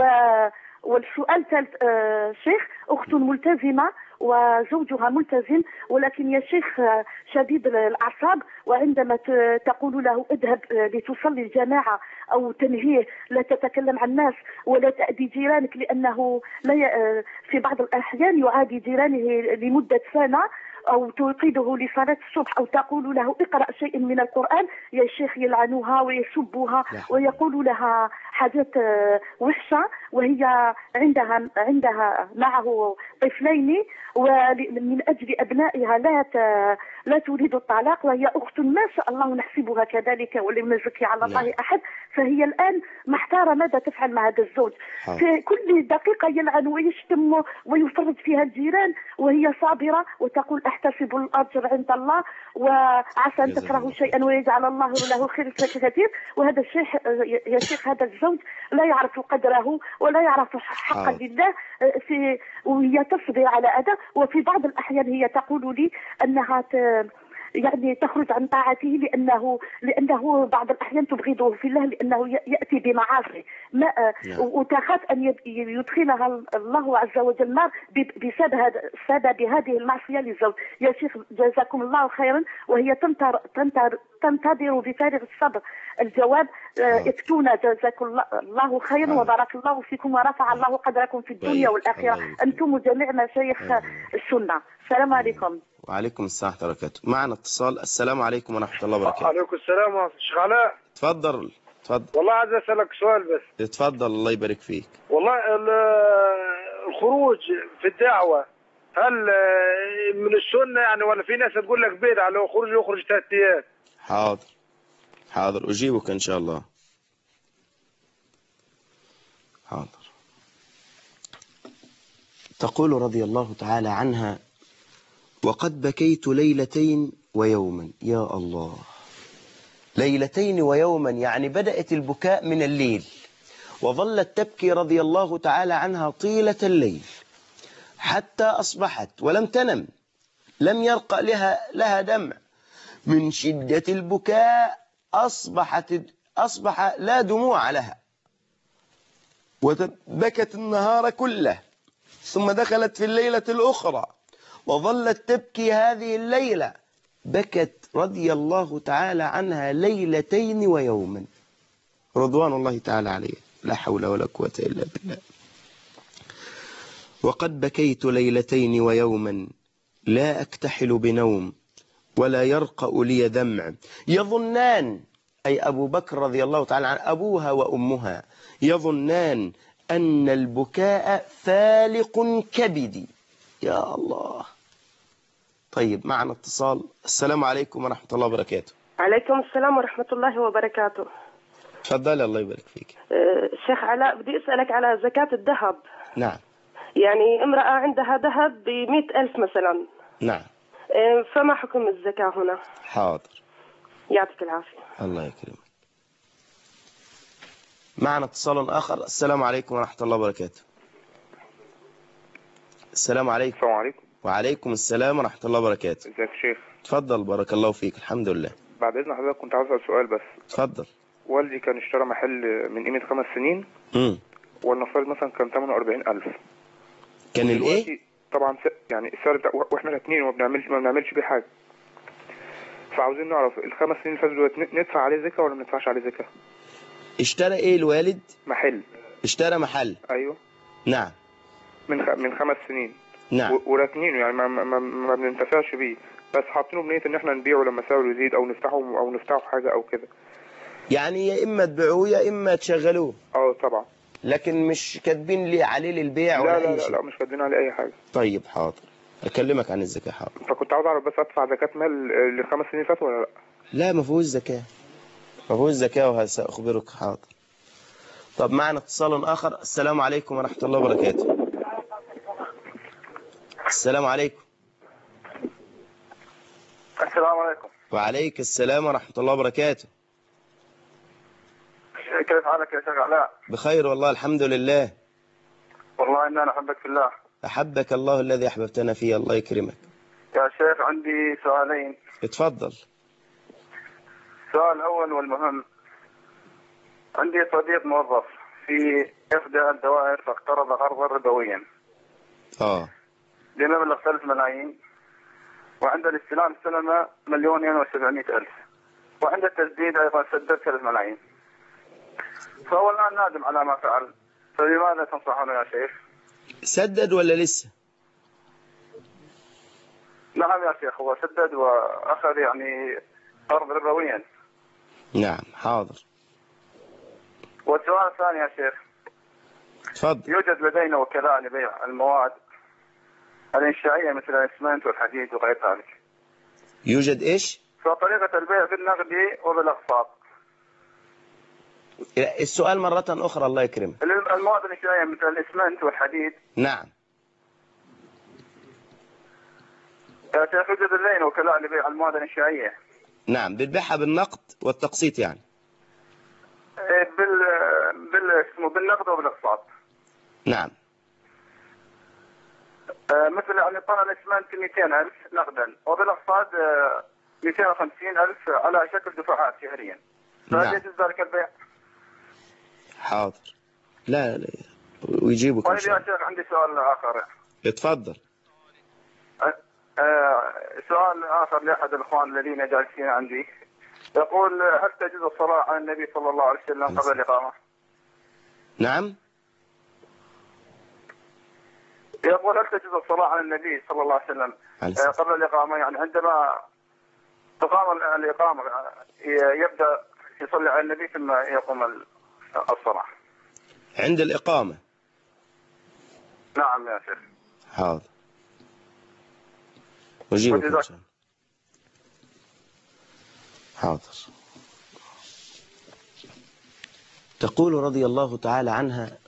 والسؤال الثالث شيخ، أخت ملتزمة وزوجها ملتزم، ولكن يا شيخ شديد الأعصاب، وعندما تقول له اذهب لتصلي الجماعة أو تنهيه لا تتكلم عن الناس ولا تأذي جيرانك، لأنه في بعض الأحيان يعادي جيرانه لمدة سنة، أو توقظه لصلاة الصبح أو تقول له اقرأ شيء من القرآن، يا شيخ يلعنوها ويسبوها ويقول لها حاجات وحشة، وهي عندها معه طفلين، ومن أجل أبنائها لا تريد الطلاق، وهي أخت ما شاء الله نحسبها كذلك ولم نزكي على الله أحد، فهي الآن محتارة ماذا تفعل مع هذا الزوج. في كل دقيقة يلعن ويشتم ويفرج فيها الجيران، وهي صابرة وتقول أحتسب الأجر عند الله وعسى أن تكرهوا شيئا ويجعل الله له خير كثير. وهذا الشيخ يا شيخ هذا الزوج لا يعرف قدره ولا يعرف حقا لله، وهي تصبر على أذى، وفي بعض الأحيان هي تقول لي أنها يعني تخرج عن طاعته لأنه بعض الأحيان تبغضه في الله لأنه يأتي بمعاصي وتخاف أن يدخلها الله عز وجل النار بسبب هذه المعصية للزوج. يا شيخ جزاكم الله خيرا، وهي تنتظر بفارغ الصبر الجواب. افتونا جزاكم الله خيرا وبارك الله فيكم ورفع الله قدركم في الدنيا والآخرة، أنتم جميع مشايخ السنة. السلام عليكم. وعليكم السلام ورحمة الله وبركاته. معنا اتصال. السلام عليكم ورحمة الله وبركاته. وعليكم السلام ورحمة الله. شيخ علاء تفضل اتفضل. والله عايز اسالك سؤال بس. اتفضل الله يبارك فيك. والله الخروج في الدعوه هل من السنه يعني، ولا في ناس تقول لك بدعه لو يخرج 3 ايام؟ حاضر اجيبك ان شاء الله. حاضر. تقول رضي الله تعالى عنها: وقد بكيت ليلتين ويوما. يا الله، ليلتين ويوما يعني بدأت البكاء من الليل، وظلت تبكي رضي الله تعالى عنها طيلة الليل حتى أصبحت ولم تنم، لم يرقى لها دمع من شدة البكاء. أصبح لا دموع لها، وبكت النهار كله، ثم دخلت في الليلة الأخرى وظلت تبكي هذه الليلة. بكت رضي الله تعالى عنها ليلتين ويوما، رضوان الله تعالى عليه، لا حول ولا قوة إلا بالله. وقد بكيت ليلتين ويوما لا أكتحل بنوم ولا يرقأ لي دمع. يظنان، أي أبو بكر رضي الله تعالى عن أبوها وأمها، يظنان أن البكاء فالق كبدي. يا الله. طيب معنا اتصال. السلام عليكم ورحمة الله وبركاته. عليكم السلام ورحمة الله وبركاته. تفضل الله يبارك فيك. شيخ علاء، بدي أسألك على زكاة الذهب. نعم. يعني امرأة عندها ذهب ب100,000 مثلا. نعم. فما حكم الزكاة هنا؟ حاضر. يعطيك العافية. الله يكرمك. معنا اتصال آخر. السلام عليكم ورحمة الله وبركاته. السلام عليكم. السلام عليكم. وعليكم السلام ورحمة الله وبركاته. ازيك يا شيخ؟ تفضل بارك الله فيك. الحمد لله. بعد إذن حضرتك كنت عاوز أسأل سؤال بس. تفضل. والدي كان اشترى محل من قيمة 5 سنين. والنفرض مثلا كان ثمنه 40,000. كان الايه؟ طبعا يعني السعر بتاع، واحنا الاثنين ما بنعملش بيه حاجة. فعاوزين نعرف ال5 سنين اللي فاتوا دول ندفع عليه زكاة ولا ما ندفعش عليه زكاة؟ اشترى ايه الوالد؟ محل. اشترى محل. ايوه. نعم. من 5 سنين. نعم. وراكنينه يعني ما بننتفعش بيه، بس حاطينه بنية ان احنا نبيعه لما سعره يزيد او نفتحه حاجة او كده. يعني يا اما تبيعوه يا اما تشغلوه. طبعا. لكن مش كاتبين لي عليه للبيع ولا اي شيء؟ لا مش كاتبين عليه اي حاجة. طيب حاضر، اكلمك عن الزكاة. حاضر. فكنت عاوز اعرف بس ادفع زكاة مال ل5 سنين فاتوا ولا لا؟ لا ما فيهوش زكاة، ما فيهوش زكاة وسأخبرك. حاضر. طب معنا اتصال آخر. السلام عليكم ورحمة الله وبركاته. السلام عليكم. السلام عليكم. وعليك السلام ورحمة الله وبركاته. كيف حالك يا شيخ علاء؟ بخير والله الحمد لله. والله إن أنا أحبك في الله. أحبك الله الذي أحببتنا فيه. الله يكرمك. يا شيخ عندي سؤالين. اتفضل. السؤال الأول والمهم: عندي صديق موظف في إحدى الدوائر فاقترض قرضا ربويا بمبلغ 3 ملايين، وعند الاستلام استلم 1,700,000، وعند التسديد أيضا سدد 3 ملايين. فهو الآن نادم على ما فعل، فبماذا تنصحونه يا شيخ؟ سدد ولا لسه؟ نعم يا شيخ، هو سدد وأخذ يعني قرض ربويا. نعم حاضر. والسؤال الثاني يا شيخ: تفضل. يوجد لدينا وكلاء لبيع المواد الإنشائية مثل الإسمنت والحديد وغير ذلك. يوجد إيش؟ فطريقة البيع بالنقد وبالأقساط. السؤال مرة أخرى الله يكرمك. المواد الإنشائية مثل الإسمنت والحديد. نعم. يا شيخ يوجد لدينا وكلاء لبيع المواد الإنشائية. نعم. بتبيعها بالنقد والتقسيط يعني؟ بالنقد وبالأقساط. نعم. مثل يعني طن الإسمنت 200,000 نقدا، وبالأقساط 250,000 على شكل دفعات شهريا. فهل يجوز ذلك البيع؟ حاضر. لا ويجيبك. طيب يا شيخ عندي سؤال آخر. اتفضل. سؤال آخر لأحد الإخوان الذين جالسين عندي، يقول: هل تجوز الصلاة على النبي صلى الله عليه وسلم قبل الإقامة؟ نعم. يقول: هل تجوز الصلاة على النبي صلى الله عليه وسلم قبل الإقامة؟ يعني عندما تقام الإقامة يبدأ يصلي على النبي ثم يقوم الصلاة عند الإقامة. نعم يا شيخ. حاضر، أجيبك إن شاء الله. حاضر. تقول رضي الله تعالى عنها: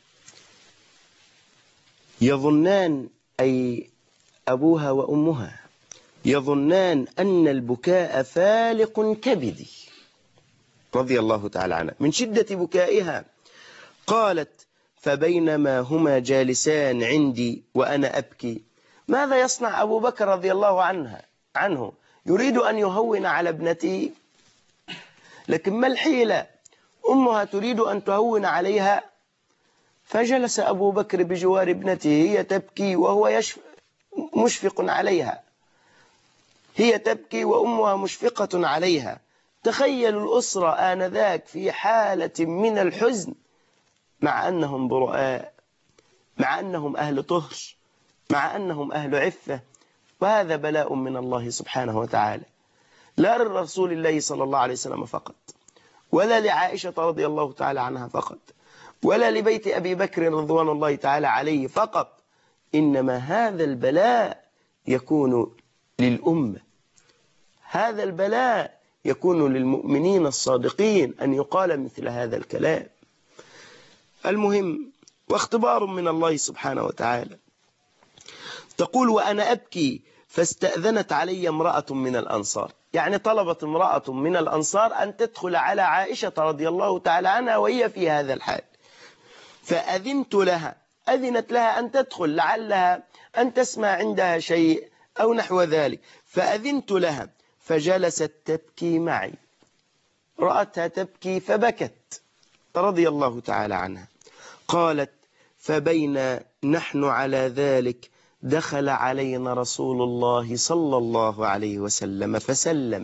يظنان، أي أبوها وأمها، يظنان أن البكاء فالق كبدي، رضي الله تعالى عنها، من شدة بكائها. قالت: فبينما هما جالسان عندي وأنا أبكي. ماذا يصنع أبو بكر رضي الله عنه؟ يريد أن يهون على ابنته، لكن ما الحيلة؟ أمها تريد أن تهون عليها، فجلس أبو بكر بجوار ابنته، هي تبكي وهو مشفق عليها، هي تبكي وأمها مشفقة عليها. تخيلوا الأسرة آنذاك في حالة من الحزن، مع أنهم برؤاء، مع أنهم أهل طهر، مع أنهم أهل عفة. وهذا بلاء من الله سبحانه وتعالى، لا لرسول الله صلى الله عليه وسلم فقط، ولا لعائشة رضي الله تعالى عنها فقط، ولا لبيت أبي بكر رضوان الله تعالى عليه فقط، إنما هذا البلاء يكون للأمة، هذا البلاء يكون للمؤمنين الصادقين أن يقال مثل هذا الكلام. المهم، واختبار من الله سبحانه وتعالى. تقول: وأنا أبكي فاستأذنت علي امرأة من الأنصار، يعني طلبت امرأة من الأنصار أن تدخل على عائشة رضي الله تعالى عنها وهي في هذا الحال، فأذنت لها، أذنت لها أن تدخل، لعلها أن تسمع عندها شيء أو نحو ذلك، فأذنت لها فجلست تبكي معي، رأتها تبكي فبكت رضي الله تعالى عنها. قالت: فبين نحن على ذلك دخل علينا رسول الله صلى الله عليه وسلم فسلم.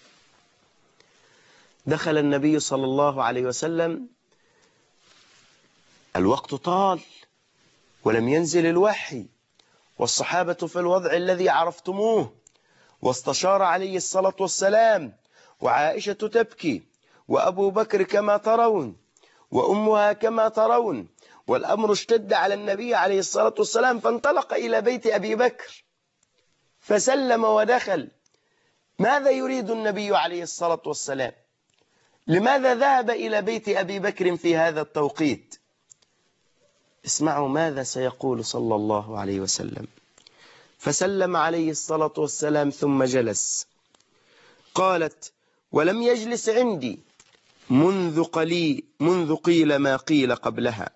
دخل النبي صلى الله عليه وسلم، الوقت طال ولم ينزل الوحي، والصحابة في الوضع الذي عرفتموه، واستشار عليه الصلاة والسلام، وعائشة تبكي، وأبو بكر كما ترون، وأمها كما ترون، والأمر اشتد على النبي عليه الصلاة والسلام، فانطلق إلى بيت أبي بكر فسلم ودخل. ماذا يريد النبي عليه الصلاة والسلام؟ لماذا ذهب إلى بيت أبي بكر في هذا التوقيت؟ اسمعوا ماذا سيقول صلى الله عليه وسلم. فسلم عليه الصلاة والسلام ثم جلس. قالت: ولم يجلس عندي منذ قيل ما قيل قبلها.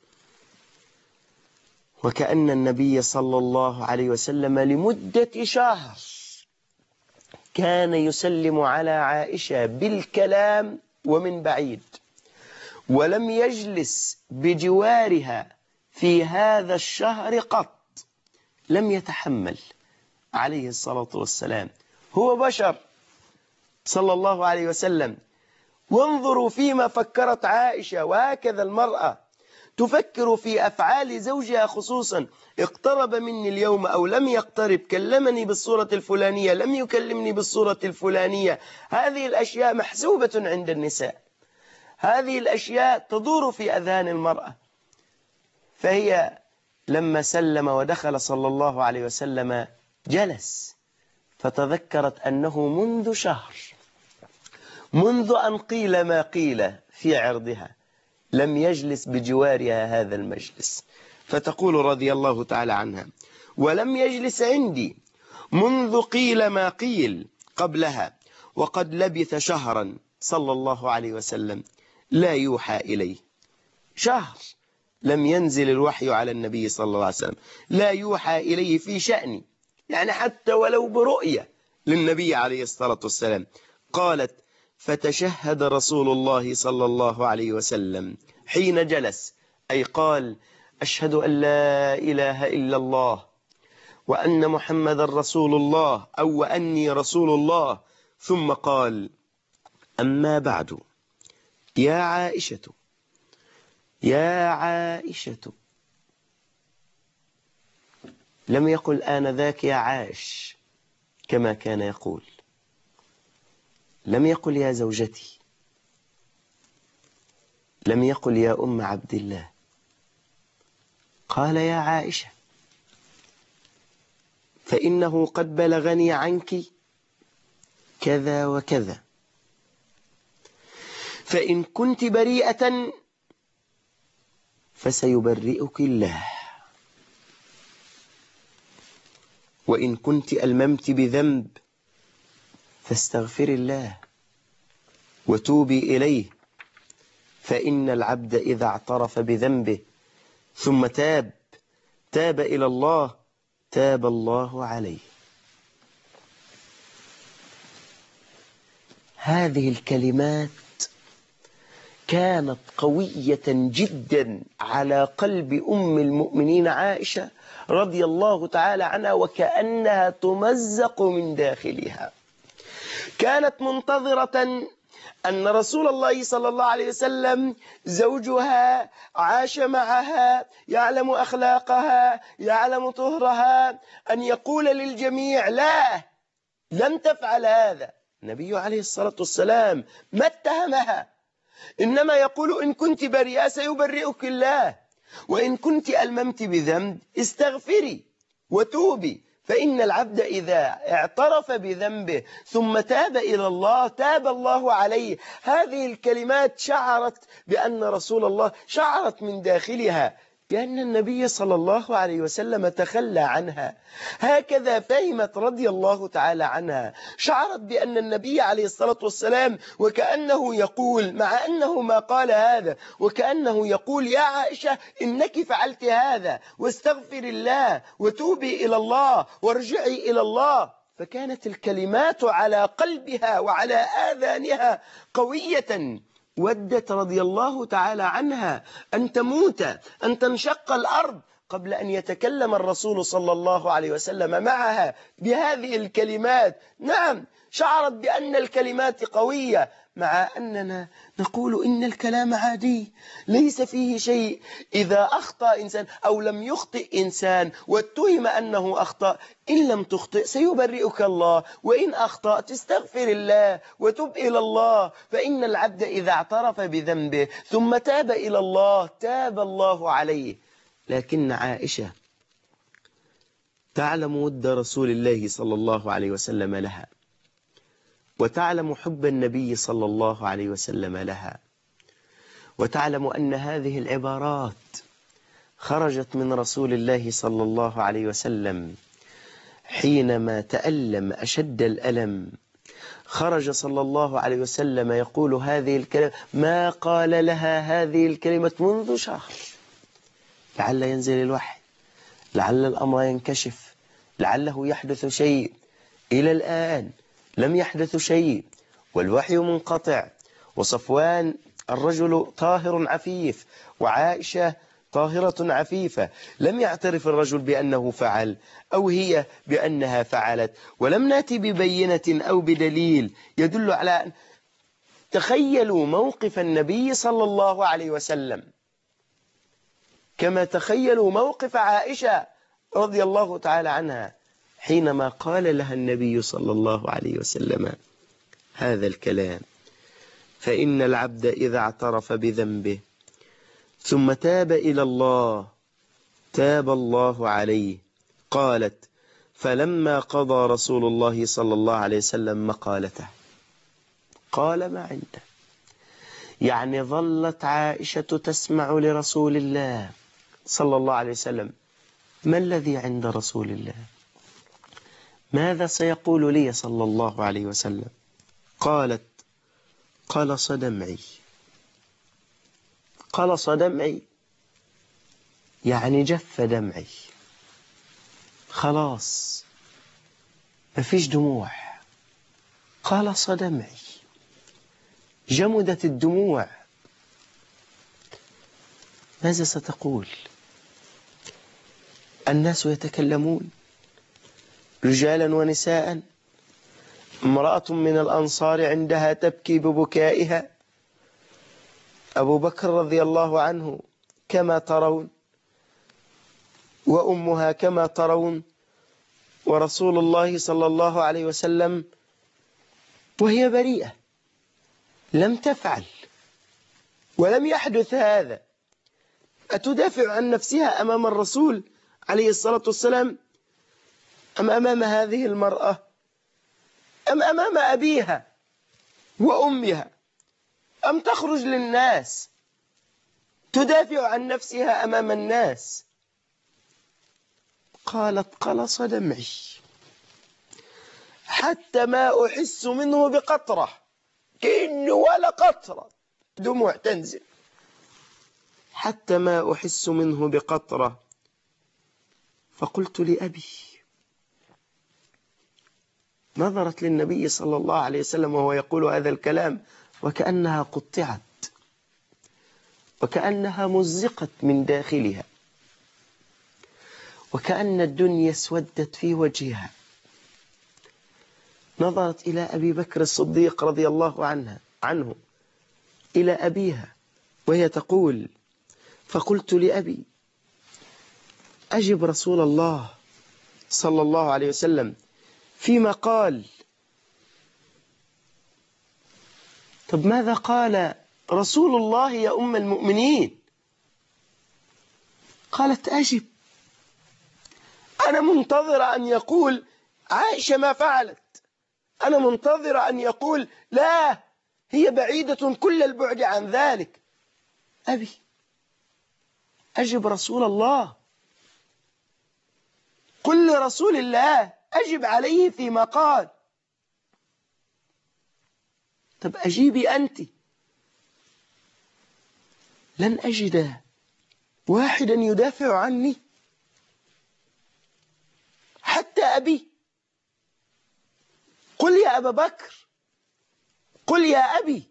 وكأن النبي صلى الله عليه وسلم لمدة شهر كان يسلم على عائشة بالكلام ومن بعيد، ولم يجلس بجوارها في هذا الشهر قط، لم يتحمل عليه الصلاة والسلام، هو بشر صلى الله عليه وسلم. وانظروا فيما فكرت عائشة، وهكذا المرأة تفكر في أفعال زوجها خصوصا، اقترب مني اليوم أو لم يقترب، كلمني بالصورة الفلانية، لم يكلمني بالصورة الفلانية. هذه الأشياء محسوبة عند النساء، هذه الأشياء تدور في أذهان المرأة. فهي لما سلم ودخل صلى الله عليه وسلم جلس، فتذكرت أنه منذ شهر، منذ أن قيل ما قيل في عرضها، لم يجلس بجوارها هذا المجلس. فتقول رضي الله تعالى عنها: ولم يجلس عندي منذ قيل ما قيل قبلها، وقد لبث شهرا صلى الله عليه وسلم لا يوحى إليه. شهر لم ينزل الوحي على النبي صلى الله عليه وسلم، لا يوحى إليه في شأني، يعني حتى ولو برؤية للنبي عليه الصلاة والسلام. قالت: فتشهد رسول الله صلى الله عليه وسلم حين جلس، أي قال: أشهد أن لا إله إلا الله وأن محمد رسول الله، أو وأني رسول الله. ثم قال: أما بعد يا عائشة، يا عائشة. لم يقل آنذاك يا عائش كما كان يقول، لم يقل يا زوجتي، لم يقل يا أم عبد الله، قال يا عائشة، فإنه قد بلغني عنك كذا وكذا، فإن كنت بريئة فسيبرئك الله، وإن كنت ألممت بذنب فاستغفر الله وتوبي إليه، فإن العبد إذا اعترف بذنبه ثم تاب إلى الله تاب الله عليه. هذه الكلمات كانت قوية جدا على قلب أم المؤمنين عائشة رضي الله تعالى عنها، وكأنها تمزق من داخلها. كانت منتظرة أن رسول الله صلى الله عليه وسلم زوجها عاش معها، يعلم أخلاقها، يعلم طهرها، أن يقول للجميع لا، لم تفعل هذا. النبي عليه الصلاة والسلام ما اتهمها، إنما يقول إن كنت بريئة سيبرئك الله، وإن كنت ألممت بذنب استغفري وتوبي، فإن العبد إذا اعترف بذنبه ثم تاب إلى الله تاب الله عليه. هذه الكلمات شعرت بأن رسول الله، شعرت من داخلها بأن النبي صلى الله عليه وسلم تخلى عنها. هكذا فهمت رضي الله تعالى عنها، شعرت بأن النبي عليه الصلاة والسلام وكأنه يقول، مع أنه ما قال هذا، وكأنه يقول يا عائشة إنك فعلت هذا واستغفر الله وتوبي إلى الله وارجعي إلى الله. فكانت الكلمات على قلبها وعلى آذانها قوية. ودت رضي الله تعالى عنها أن تموت، أن تنشق الأرض قبل أن يتكلم الرسول صلى الله عليه وسلم معها بهذه الكلمات. نعم، شعرت بأن الكلمات قوية، مع أننا نقول إن الكلام عادي ليس فيه شيء. إذا أخطأ إنسان أو لم يخطئ إنسان واتهم أنه أخطأ، إن لم تخطئ سيبرئك الله، وإن أخطأت استغفر الله وتب إلى الله، فإن العبد إذا اعترف بذنبه ثم تاب إلى الله تاب الله عليه. لكن عائشة تعلم ود رسول الله صلى الله عليه وسلم لها، وتعلم حب النبي صلى الله عليه وسلم لها، وتعلم أن هذه العبارات خرجت من رسول الله صلى الله عليه وسلم حينما تألم أشد الألم. خرج صلى الله عليه وسلم يقول هذه الكلمة، ما قال لها هذه الكلمة منذ شهر، لعل ينزل الوحي، لعل الأمر ينكشف، لعله يحدث شيء. إلى الآن لم يحدث شيء، والوحي منقطع، وصفوان الرجل طاهر عفيف، وعائشة طاهرة عفيفة. لم يعترف الرجل بأنه فعل أو هي بأنها فعلت، ولم نأتي ببينة أو بدليل يدل على. تخيلوا موقف النبي صلى الله عليه وسلم كما تخيلوا موقف عائشة رضي الله تعالى عنها حينما قال لها النبي صلى الله عليه وسلم هذا الكلام، فإن العبد إذا اعترف بذنبه ثم تاب إلى الله تاب الله عليه. قالت فلما قضى رسول الله صلى الله عليه وسلم مقالته قال ما عنده. يعني ظلت عائشة تسمع لرسول الله صلى الله عليه وسلم، ما الذي عند رسول الله؟ ماذا سيقول لي صلى الله عليه وسلم؟ قالت قلص دمعي. قلص دمعي يعني جف دمعي، خلاص ما فيش دموع. قلص دمعي، جمدت الدموع. ماذا ستقول؟ الناس يتكلمون، رجالا ونساء. امرأة من الأنصار عندها تبكي ببكائها، أبو بكر رضي الله عنه كما ترون، وأمها كما ترون، ورسول الله صلى الله عليه وسلم وهي بريئة لم تفعل، ولم يحدث هذا، أتدافع عن نفسها أمام الرسول عليه الصلاة والسلام، أم أمام هذه المرأة، أم أمام أبيها وأمها، أم تخرج للناس تدافع عن نفسها أمام الناس؟ قالت قلص دمعي حتى ما أحس منه بقطرة، كأنه ولا قطرة دموع تنزل، حتى ما أحس منه بقطرة. فقلت لأبي، نظرت للنبي صلى الله عليه وسلم وهو يقول هذا الكلام وكأنها قطعت، وكأنها مزقت من داخلها، وكأن الدنيا اسودت في وجهها. نظرت إلى أبي بكر الصديق رضي الله عنه إلى أبيها وهي تقول: فقلت لأبي: أجب رسول الله صلى الله عليه وسلم فيما قال. طب ماذا قال رسول الله يا أم المؤمنين؟ قالت: أجب، أنا منتظرة أن يقول عائشة ما فعلت، أنا منتظرة أن يقول لا هي بعيدة كل البعد عن ذلك. أبي، أجب رسول الله، قل لرسول الله أجب عليه فيما قال. طب أجيبي أنت. لن أجد واحدا يدافع عني حتى أبي. قل يا أبا بكر، قل يا أبي،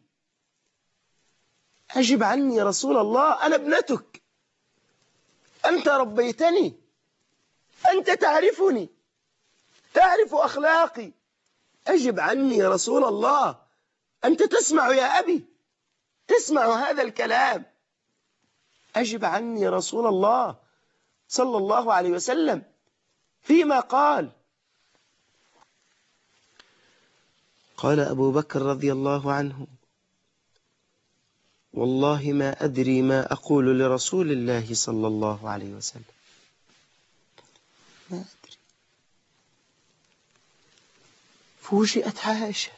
أجب عني يا رسول الله، أنا ابنتك، أنت ربيتني، أنت تعرفني، تعرف أخلاقي، أجب عني يا رسول الله، أنت تسمع يا أبي، تسمع هذا الكلام، أجب عني يا رسول الله صلى الله عليه وسلم فيما قال. قال أبو بكر رضي الله عنه: والله ما أدري ما أقول لرسول الله صلى الله عليه وسلم، ما أدري. فوجئت عائشة: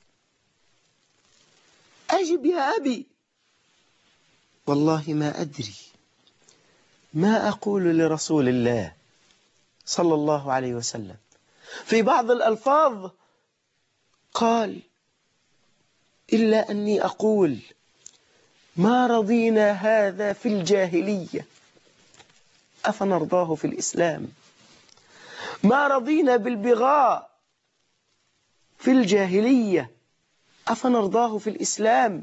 أجب يا أبي. والله ما أدري ما أقول لرسول الله صلى الله عليه وسلم. في بعض الألفاظ قال: إلا أني أقول ما رضينا هذا في الجاهلية أفنرضاه في الإسلام، ما رضينا بالبغاء في الجاهلية أفنرضاه في الإسلام.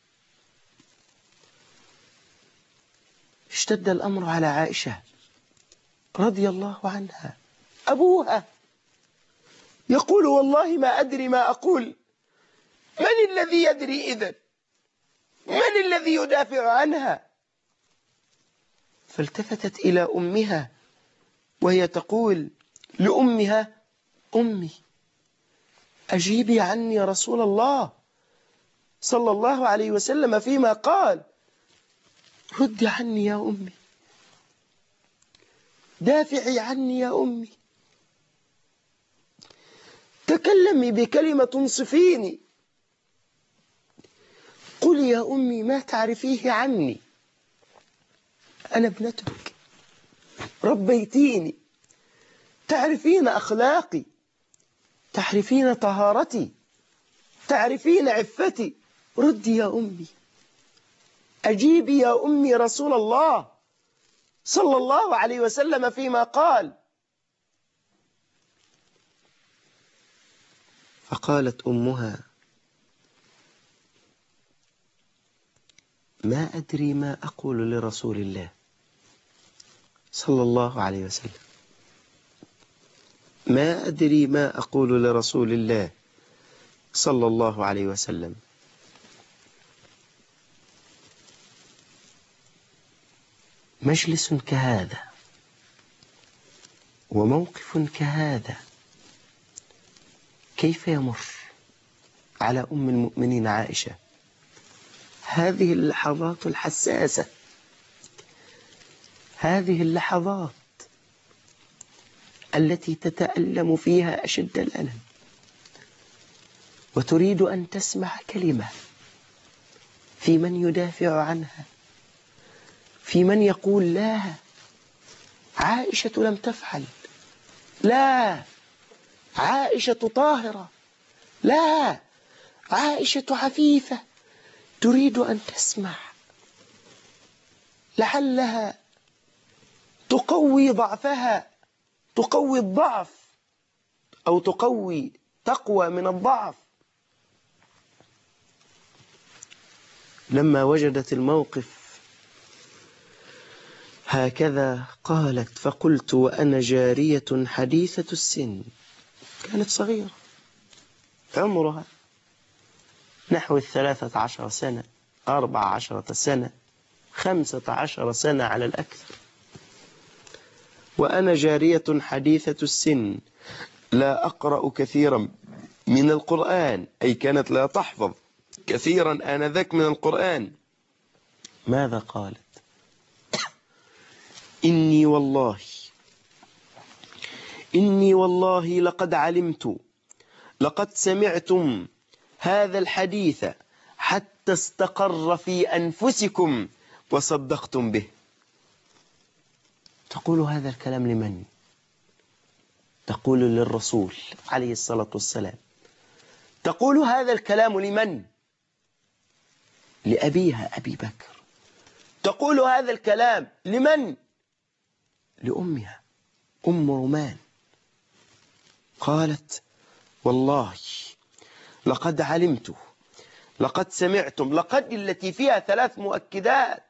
اشتد الأمر على عائشة رضي الله عنها، أبوها يقول: والله ما أدري ما أقول. من الذي يدري إذن؟ من الذي يدافع عنها؟ فالتفتت إلى أمها وهي تقول لأمها: أمي، أجيبي عني يا رسول الله صلى الله عليه وسلم فيما قال، ردي عني يا أمي، دافعي عني يا أمي، تكلمي بكلمة تنصفيني، قولي يا أمي ما تعرفيه عني، أنا ابنتك، ربيتيني، تعرفين أخلاقي، تعرفين طهارتي، تعرفين عفتي، ردي يا أمي، أجيبي يا أمي رسول الله صلى الله عليه وسلم فيما قال. فقالت أمها: ما أدري ما أقول لرسول الله صلى الله عليه وسلم، ما أدري ما أقول لرسول الله صلى الله عليه وسلم. مجلس كهذا وموقف كهذا كيف يمر على أم المؤمنين عائشة؟ هذه اللحظات الحساسة، هذه اللحظات التي تتألم فيها أشد الألم، وتريد أن تسمع كلمة في من يدافع عنها، في من يقول لا، عائشة لم تفعل، لا، عائشة طاهرة، لا، عائشة عفيفة. تريد أن تسمع، لعلها تقوي ضعفها، تقوي الضعف، أو تقوى من الضعف. لما وجدت الموقف هكذا قالت: فقلت وأنا جارية حديثة السن. كانت صغيرة، عمرها نحو 13 سنة، 14 سنة، 15 سنة على الأكثر. وأنا جارية حديثة السن لا أقرأ كثيرا من القرآن، أي كانت لا تحفظ كثيرا آنذاك من القرآن. ماذا قالت؟ إني والله لقد علمت، لقد سمعتم هذا الحديث حتى استقر في أنفسكم وصدقتم به. تقول هذا الكلام لمن؟ تقول للرسول عليه الصلاة والسلام. تقول هذا الكلام لمن؟ لأبيها أبي بكر. تقول هذا الكلام لمن؟ لأمها أم رومان. قالت: والله لقد علمت، لقد سمعتم. لقد التي فيها 3 مؤكدات،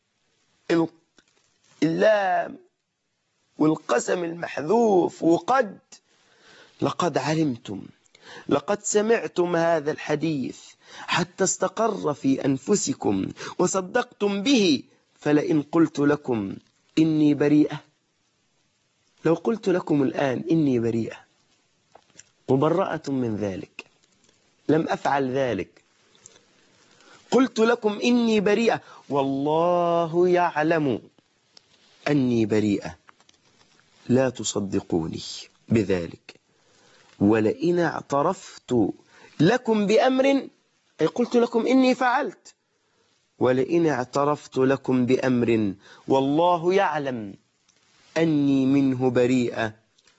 اللام والقسم المحذوف وقد. لقد علمتم، لقد سمعتم هذا الحديث حتى استقر في أنفسكم وصدقتم به، فلئن قلت لكم إني بريئة، لو قلت لكم الآن إني بريئة مبرأة من ذلك، لم أفعل ذلك، قلت لكم إني بريئة والله يعلم أني بريئة، لا تصدقوني بذلك. ولئن اعترفت لكم بأمر، أي قلت لكم إني فعلت، ولئن اعترفت لكم بأمر والله يعلم أني منه بريئة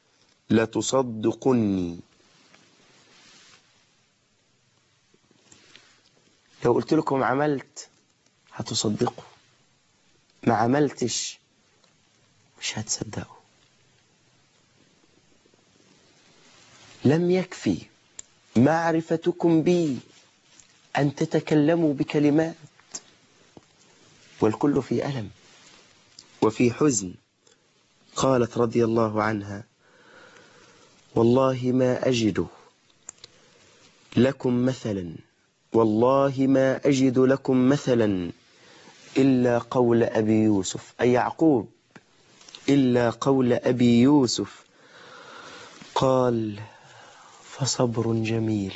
لتصدقني. لو قلت لكم عملت هتصدقوا، ما عملتش مش هتصدقوا. لم يكفي معرفتكم بي أن تتكلموا بكلمات، والكل في ألم وفي حزن. قالت رضي الله عنها: والله ما أجد لكم مثلا، والله ما أجد لكم مثلا إلا قول أبي يوسف، أي يعقوب، إلا قول أبي يوسف. قال: فصبر جميل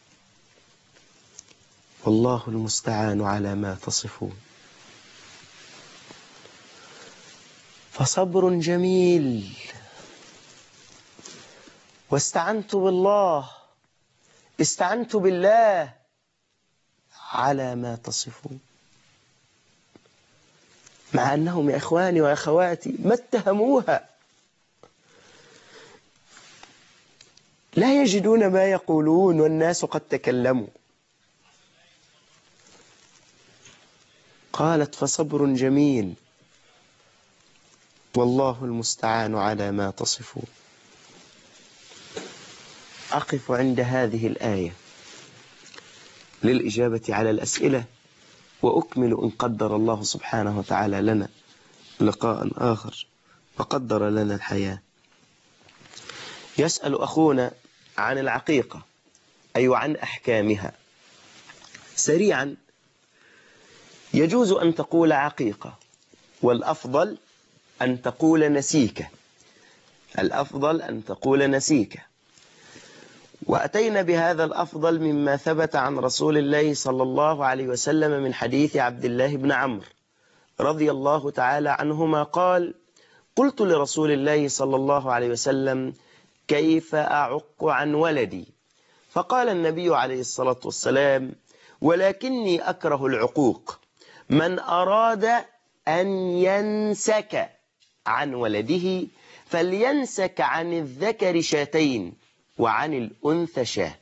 والله المستعان على ما تصفون. فصبر جميل، واستعنت بالله، استعنت بالله على ما تصفون. مع أنهم يا إخواني وأخواتي ما اتهموها، لا يجدون ما يقولون والناس قد تكلموا. قالت: فصبر جميل والله المستعان على ما تصفون. أقف عند هذه الآية للإجابة على الأسئلة، وأكمل إن قدر الله سبحانه وتعالى لنا لقاء آخر وقدر لنا الحياة. يسأل أخونا عن العقيقة، أي عن أحكامها. سريعا، يجوز أن تقول عقيقة، والأفضل أن تقول نسيكة، الأفضل أن تقول نسيكة. وأتينا بهذا الأفضل مما ثبت عن رسول الله صلى الله عليه وسلم من حديث عبد الله بن عمرو رضي الله تعالى عنهما قال: قلت لرسول الله صلى الله عليه وسلم: كيف أعق عن ولدي؟ فقال النبي عليه الصلاة والسلام: ولكني أكره العقوق، من أراد أن ينسك عن ولده فلينسك عن الذكر شاتين وعن الأنثى شاه،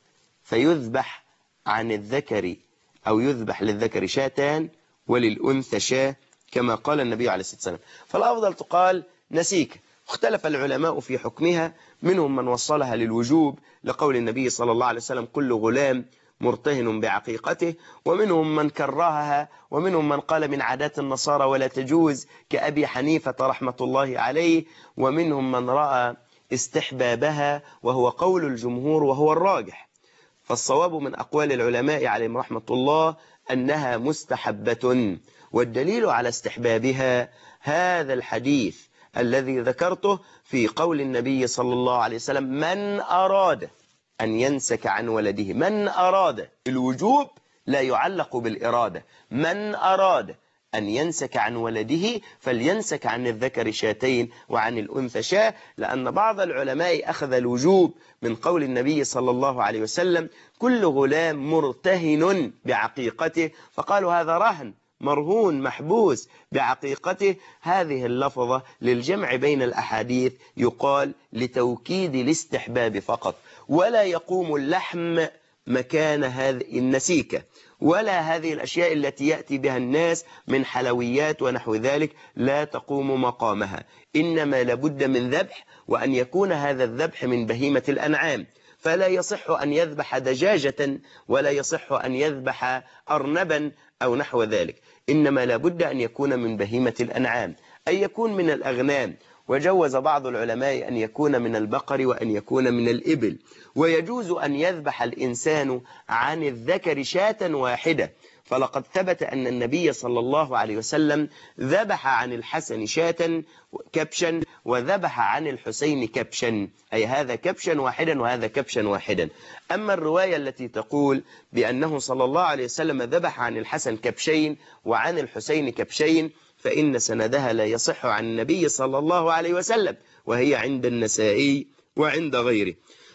فيذبح عن الذكر أو يذبح للذكر شاتان وللأنثى شاه كما قال النبي عليه الصلاة والسلام. فالأفضل تقال نسيك. اختلف العلماء في حكمها، منهم من وصلها للوجوب لقول النبي صلى الله عليه وسلم: كل غلام مرتهن بعقيقته، ومنهم من كرهها، ومنهم من قال من عادات النصارى ولا تجوز كأبي حنيفة رحمة الله عليه، ومنهم من رأى استحبابها وهو قول الجمهور وهو الراجح. فالصواب من أقوال العلماء عليهم رحمة الله أنها مستحبة، والدليل على استحبابها هذا الحديث الذي ذكرته في قول النبي صلى الله عليه وسلم: من أراد أن ينسك عن ولده. من أراد، الوجوب لا يعلق بالإرادة. من أراد أن ينسك عن ولده فلينسك عن الذكر شاتين وعن الأنثى شاة، لأن بعض العلماء أخذ الوجوب من قول النبي صلى الله عليه وسلم: كل غلام مرتهن بعقيقته، فقالوا هذا رهن، مرهون، محبوس بعقيقته. هذه اللفظة للجمع بين الأحاديث يقال لتوكيد الاستحباب فقط، ولا يقوم اللحم مكان هذه النسيكة، ولا هذه الأشياء التي يأتي بها الناس من حلويات ونحو ذلك لا تقوم مقامها، إنما لابد من ذبح، وأن يكون هذا الذبح من بهيمة الأنعام. فلا يصح أن يذبح دجاجة، ولا يصح أن يذبح أرنبا أو نحو ذلك، إنما لابد أن يكون من بهيمة الأنعام، أن يكون من الأغنام. وجوز بعض العلماء أن يكون من البقر وأن يكون من الإبل. ويجوز أن يذبح الإنسان عن الذكر شاة واحدة، فلقد ثبت أن النبي صلى الله عليه وسلم ذبح عن الحسن شاة كبشا، وذبح عن الحسين كبشا، أي هذا كبشا واحدا وهذا كبشا واحدا. أما الرواية التي تقول بأنه صلى الله عليه وسلم ذبح عن الحسن كبشين وعن الحسين كبشين فإن سندها لا يصح عن النبي صلى الله عليه وسلم، وهي عند النسائي وعند غيره.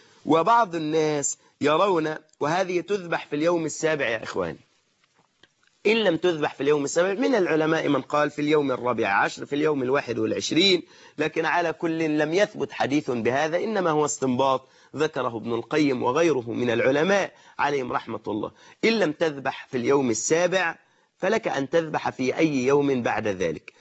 وبعض الناس يرون، وهذه تذبح في اليوم السابع يا إخواني، إن لم تذبح في اليوم السابع، من العلماء من قال في اليوم الرابع عشر، في اليوم 21، لكن على كل لم يثبت حديث بهذا، إنما هو استنباط ذكره ابن القيم وغيره من العلماء عليهم رحمة الله. إن لم تذبح في اليوم السابع فلك أن تذبح في أي يوم بعد ذلك.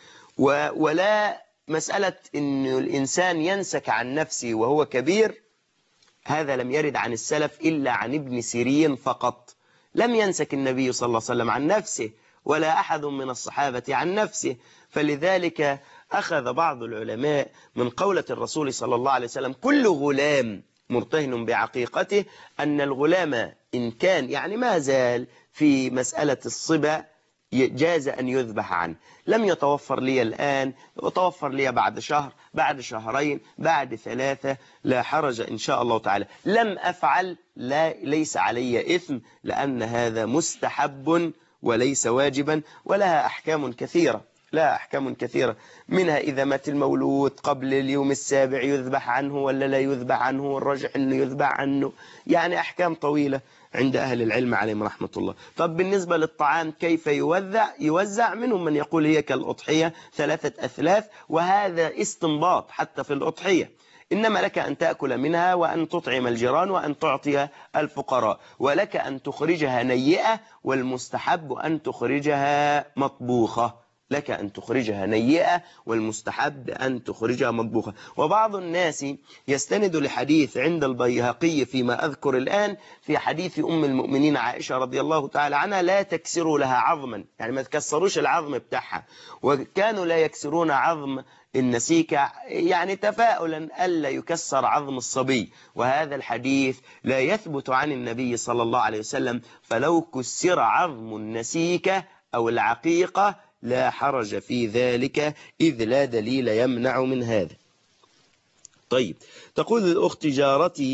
ولا مسألة أن الإنسان ينسك عن نفسه وهو كبير، هذا لم يرد عن السلف إلا عن ابن سيرين فقط. لم ينسك النبي صلى الله عليه وسلم عن نفسه، ولا أحد من الصحابة عن نفسه. فلذلك أخذ بعض العلماء من قولة الرسول صلى الله عليه وسلم: كل غلام مرتهن بعقيقته، أن الغلام إن كان يعني ما زال في مسألة الصبا جاز أن يذبح عنه. لم يتوفر لي الآن، يتوفر لي بعد شهر، بعد شهرين، بعد 3، لا حرج إن شاء الله تعالى. لم أفعل، ليس علي إثم، لأن هذا مستحب وليس واجبا، ولها أحكام كثيرة، لا أحكام كثيرة، منها إذا مات المولود قبل اليوم السابع يذبح عنه ولا لا يذبح عنه، والرجح أنه يذبح عنه، يعني أحكام طويلة عند أهل العلم عليهم رحمة الله. طب بالنسبة للطعام كيف يوزع؟ منهم من يقول هي كالأضحية 3 أثلاث، وهذا استنباط حتى في الأضحية، إنما لك أن تأكل منها وأن تطعم الجيران وأن تعطي الفقراء، ولك أن تخرجها نيئة، والمستحب أن تخرجها مطبوخة، لك أن تخرجها نيئة والمستحب أن تخرجها مطبوخة. وبعض الناس يستند لحديث عند البيهقي فيما أذكر الآن، في حديث أم المؤمنين عائشة رضي الله تعالى عنها: لا تكسروا لها عظما، يعني ما تكسروش العظم بتاعها. وكانوا لا يكسرون عظم النسيكة، يعني تفاؤلا ألا يكسر عظم الصبي، وهذا الحديث لا يثبت عن النبي صلى الله عليه وسلم. فلو كسر عظم النسيكة أو العقيقة لا حرج في ذلك، إذ لا دليل يمنع من هذا. طيب، تقول الأخت: جارتي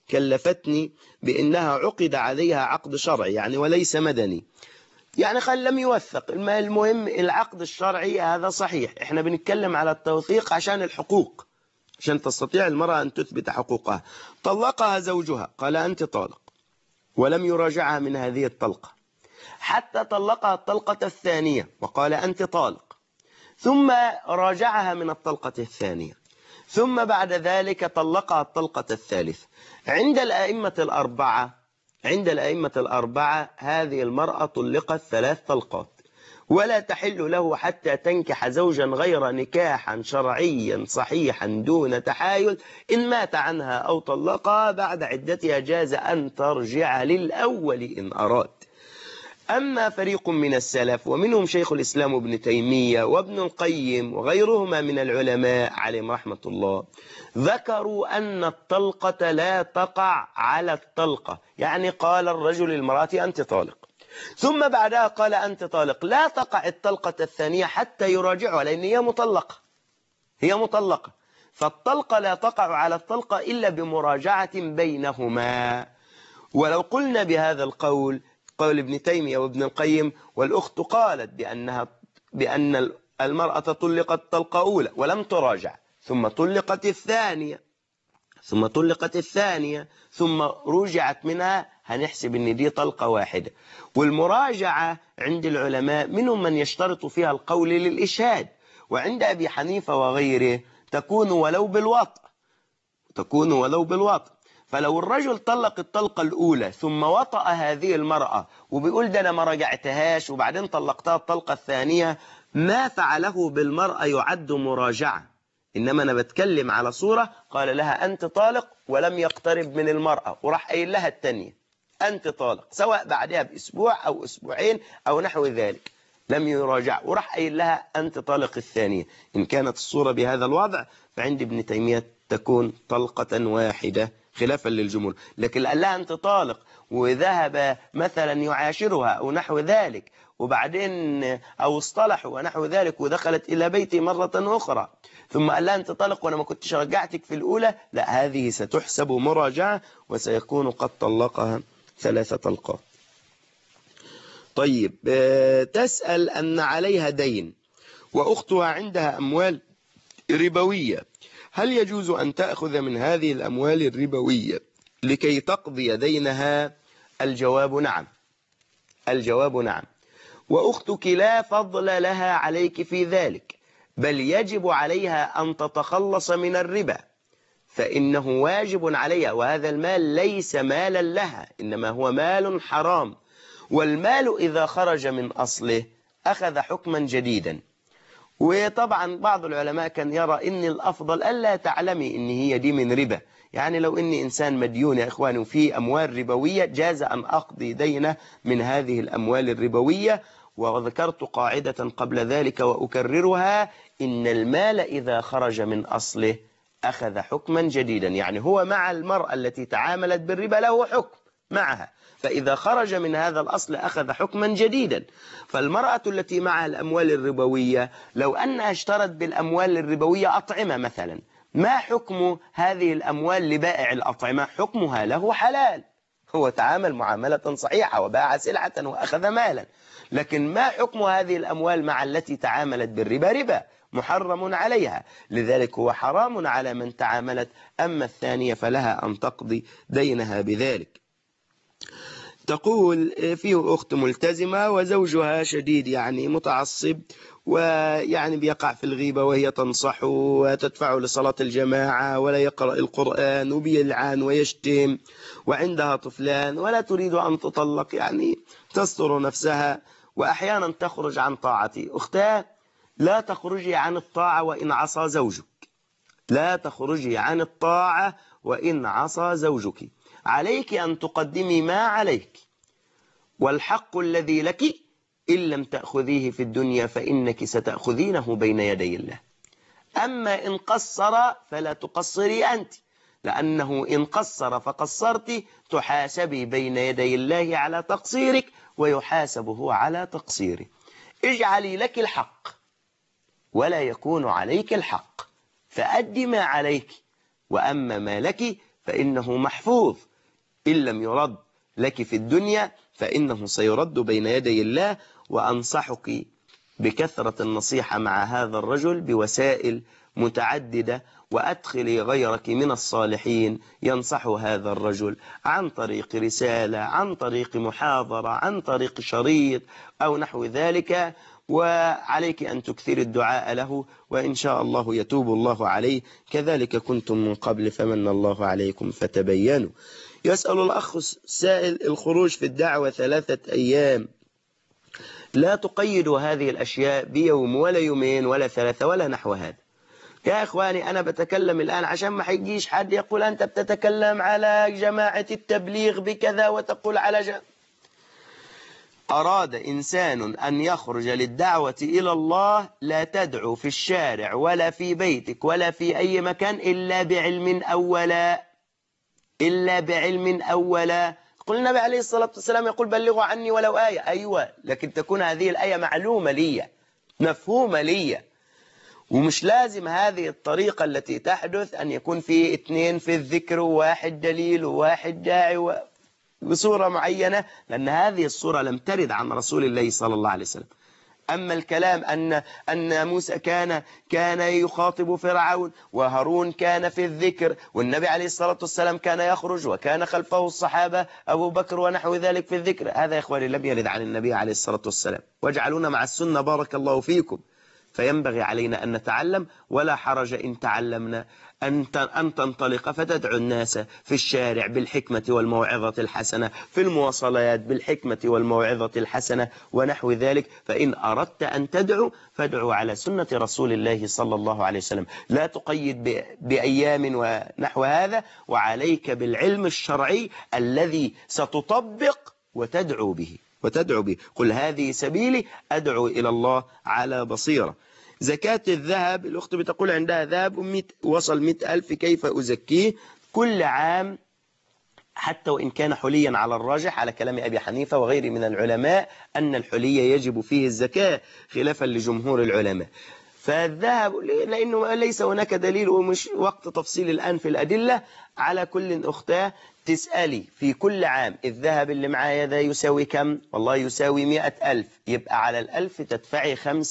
كلفتني بأنها عقد عليها عقد شرعي يعني وليس مدني، يعني لم يوثق. المهم العقد الشرعي هذا صحيح، احنا بنتكلم على التوثيق عشان الحقوق، عشان تستطيع المرأة أن تثبت حقوقها. طلقها زوجها قال أنت طالق، ولم يراجعها من هذه الطلقة حتى طلقها الطلقة الثانية وقال أنت طالق، ثم راجعها من الطلقة الثانية، ثم بعد ذلك طلقها الطلقة الثالثة. عند الأئمة الأربعة هذه المرأة طلقت 3 طلقات، ولا تحل له حتى تنكح زوجا غير نكاحا شرعيا صحيحا دون تحايل. إن مات عنها أو طلقها بعد عدتها جاز أن ترجع للأول إن أراد. أما فريق من السلف ومنهم شيخ الإسلام ابن تيمية وابن القيم وغيرهما من العلماء عليهم رحمة الله، ذكروا أن الطلقة لا تقع على الطلقة، يعني قال الرجل للمرأة أنت طالق، ثم بعدها قال أنت طالق، لا تقع الطلقة الثانية حتى يراجعها، لأن هي مطلقة، فالطلقة لا تقع على الطلقة إلا بمراجعة بينهما. ولو قلنا بهذا القول، قول ابن تيمية وابن القيم، والأخت قالت بأن المرأة طلقت طلقة أولى ولم تراجع، ثم طلقت الثانية ثم رجعت منها، هنحسب ان دي طلقة واحدة. والمراجعة عند العلماء منهم من يشترط فيها القول للإشهاد، وعند أبي حنيفة وغيره تكون ولو بالوطء. فلو الرجل طلق الطلقة الأولى ثم وطأ هذه المرأة وبيقول ده أنا ما رجعتهاش وبعدين طلقتها الطلقة الثانية، ما فعله بالمرأة يعد مراجعة، إنما أنا بتكلم على صورة قال لها أنت طالق ولم يقترب من المرأة وراح قايل لها الثانية أنت طالق، سواء بعدها بأسبوع أو أسبوعين أو نحو ذلك، لم يراجع وراح قايل لها أنت طالق الثانية. إن كانت الصورة بهذا الوضع فعند ابن تيمية تكون طلقة واحدة خلافا للجمهور. لكن قال لها أنت طالق وذهب مثلا يعاشرها أو نحو ذلك، وبعدين أو اصطلحوا ونحو ذلك ودخلت إلى بيتي مرة أخرى، ثم قال لها أنت طالق وأنا ما كنتش رجعتك في الأولى، لا، هذه ستحسب مراجعة وسيكون قد طلقها 3 طلقات. طيب، تسأل أن عليها دين وأختها عندها أموال ربوية، هل يجوز أن تأخذ من هذه الأموال الربوية لكي تقضي دينها؟ الجواب نعم. وأختك لا فضل لها عليك في ذلك، بل يجب عليها أن تتخلص من الربا، فإنه واجب عليها، وهذا المال ليس مالا لها إنما هو مال حرام، والمال إذا خرج من أصله أخذ حكما جديدا. وطبعا بعض العلماء كان يرى إن الأفضل ألا تعلمي إن هي دي من ربا، يعني لو إني إنسان مديون يا إخواني وفي أموال ربوية جاز أن أقضي دينه من هذه الأموال الربوية. وذكرت قاعدة قبل ذلك وأكررها، إن المال إذا خرج من أصله أخذ حكما جديدا، يعني هو مع المرأة التي تعاملت بالربا له حكم معها، فإذا خرج من هذا الأصل أخذ حكما جديدا. فالمرأة التي معها الأموال الربوية لو أنها اشترت بالأموال الربوية أطعمة مثلا، ما حكم هذه الأموال لبائع الأطعمة؟ حكمها له حلال، هو تعامل معاملة صحيحة وباع سلعة وأخذ مالا. لكن ما حكم هذه الأموال مع التي تعاملت بالربا؟ ربا محرم عليها، لذلك هو حرام على من تعاملت. أما الثانية فلها أن تقضي دينها بذلك. تقول فيه أخت ملتزمة وزوجها شديد يعني متعصب، ويعني بيقع في الغيبة وهي تنصحه وتدفعه لصلاة الجماعة ولا يقرأ القرآن وبيلعن ويشتم، وعندها طفلان ولا تريد أن تطلق، يعني تستر نفسها وأحيانا تخرج عن طاعتي. أختاه، لا تخرجي عن الطاعة وإن عصى زوجك، لا تخرجي عن الطاعة وإن عصى زوجك، عليك أن تقدمي ما عليك، والحق الذي لك إن لم تأخذيه في الدنيا فإنك ستأخذينه بين يدي الله. أما إن قصر فلا تقصري أنت، لأنه إن قصر فقصرت تحاسبي بين يدي الله على تقصيرك ويحاسب هو على تقصيره. اجعلي لك الحق ولا يكون عليك الحق، فأدي ما عليك، وأما ما لك فإنه محفوظ، إن لم يرد لك في الدنيا فإنه سيرد بين يدي الله. وأنصحك بكثرة النصيحة مع هذا الرجل بوسائل متعددة، وأدخلي غيرك من الصالحين ينصح هذا الرجل عن طريق رسالة، عن طريق محاضرة، عن طريق شريط أو نحو ذلك، وعليك أن تكثر الدعاء له، وإن شاء الله يتوب الله عليه. كذلك كنتم من قبل فمن الله عليكم فتبينوا. يسأل الأخ سائل: الخروج في الدعوة 3 أيام، لا تقيد هذه الأشياء بيوم ولا يومين ولا 3 ولا نحو هذا. يا إخواني أنا بتكلم الآن عشان ما حيجيش حد يقول أنت بتتكلم على جماعة التبليغ بكذا وتقول على أراد إنسان أن يخرج للدعوة إلى الله لا تدعو في الشارع ولا في بيتك ولا في أي مكان إلا بعلم أولا، إلا بعلم أولا. قل النبي عليه الصلاة والسلام يقول بلغوا عني ولو آية. أيوة، لكن تكون هذه الآية معلومة لي، مفهومة لي، ومش لازم هذه الطريقة التي تحدث أن يكون في 2 في الذكر وواحد دليل وواحد داعي بصورة معينة، لأن هذه الصورة لم ترد عن رسول الله صلى الله عليه وسلم. أما الكلام أن موسى كان يخاطب فرعون، وهارون كان في الذكر، والنبي عليه الصلاة والسلام كان يخرج وكان خلفه الصحابة أبو بكر ونحو ذلك في الذكر، هذا يا إخواني لم يرد عن النبي عليه الصلاة والسلام. واجعلونا مع السنة بارك الله فيكم. فينبغي علينا أن نتعلم، ولا حرج إن تعلمنا أن تنطلق فتدعو الناس في الشارع بالحكمة والموعظة الحسنة، في المواصلات بالحكمة والموعظة الحسنة ونحو ذلك. فإن أردت أن تدعو فادعو على سنة رسول الله صلى الله عليه وسلم، لا تقيد بأيام ونحو هذا، وعليك بالعلم الشرعي الذي ستطبق وتدعو به. قل هذه سبيلي أدعو إلى الله على بصيرة. زكاة الذهب، الأخت بتقول عندها ذهب وصل 100,000 كيف أزكيه؟ كل عام حتى وإن كان حليا على الراجح على كلام أبي حنيفة وغيره من العلماء أن الحلي يجب فيه الزكاة خلافا لجمهور العلماء. فالذهب لأنه ليس هناك دليل ومش وقت تفصيل الآن في الأدلة، على كل أختاه تسألي في كل عام الذهب اللي معايا ده يساوي كم؟ والله يساوي 100,000، يبقى على 1000 تدفعي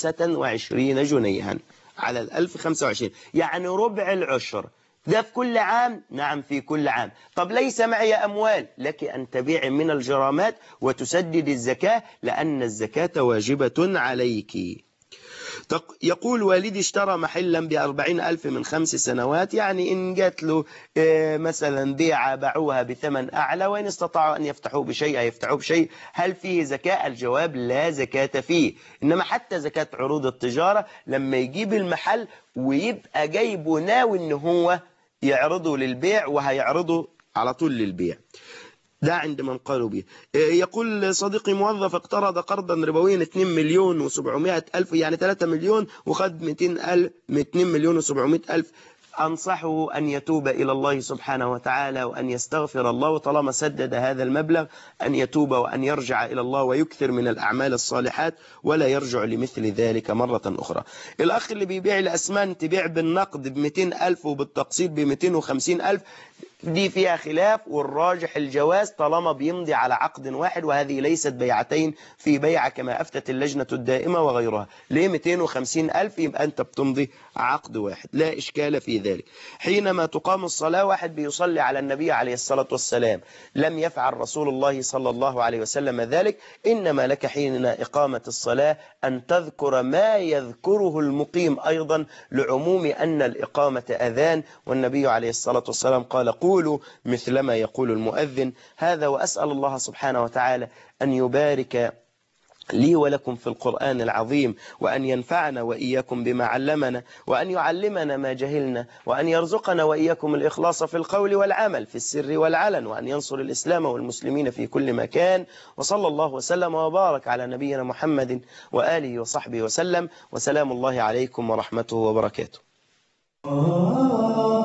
25 جنيها، على 1000 25، يعني ربع العشر. ده في كل عام؟ نعم في كل عام. طب ليس معي أموال، لك أن تبيع من الجرامات وتسدد الزكاة، لأن الزكاة واجبة عليك. يقول والدي اشترى محلا ب40,000 من 5 سنوات، يعني إن جات له مثلا بيعة باعوها بثمن أعلى، وإن استطاعوا أن يفتحوا بشيء يفتحوا بشيء، هل فيه زكاة؟ الجواب لا زكاة فيه. إنما حتى زكاة عروض التجارة لما يجيب المحل ويبقى جايبه ناوي إن هو يعرضه للبيع وهيعرضه على طول للبيع، ده عند من قالوا به. يقول صديقي موظف اقترض قرضا ربويا 2,700,000 يعني 3 مليون، وخد 2,700,000. أنصحه أن يتوب إلى الله سبحانه وتعالى وأن يستغفر الله، وطالما سدد هذا المبلغ أن يتوب وأن يرجع إلى الله ويكثر من الأعمال الصالحات، ولا يرجع لمثل ذلك مرة أخرى. الأخ اللي بيبيع الأسمنت بيع بالنقد ب200,000 وبالتقسيط ب250,000، دي فيها خلاف، والراجح الجواز طالما بيمضي على عقد واحد، وهذه ليست بيعتين في بيعة كما أفتت اللجنة الدائمة وغيرها. ليه 250,000؟ يبقى أنت بتمضي عقد واحد، لا إشكال في ذلك. حينما تقام الصلاة، واحد بيصلي على النبي عليه الصلاة والسلام، لم يفعل رسول الله صلى الله عليه وسلم ذلك، إنما لك حين إقامة الصلاة أن تذكر ما يذكره المقيم أيضا، لعموم أن الإقامة أذان، والنبي عليه الصلاة والسلام قال قولوا مثلما يقول المؤذن. هذا، وأسأل الله سبحانه وتعالى أن يبارك لي ولكم في القرآن العظيم، وأن ينفعنا وإياكم بما علمنا، وأن يعلمنا ما جهلنا، وأن يرزقنا وإياكم الإخلاص في القول والعمل في السر والعلن، وأن ينصر الإسلام والمسلمين في كل مكان. وصلى الله وسلم وبارك على نبينا محمد وآله وصحبه وسلم، وسلام الله عليكم ورحمته وبركاته.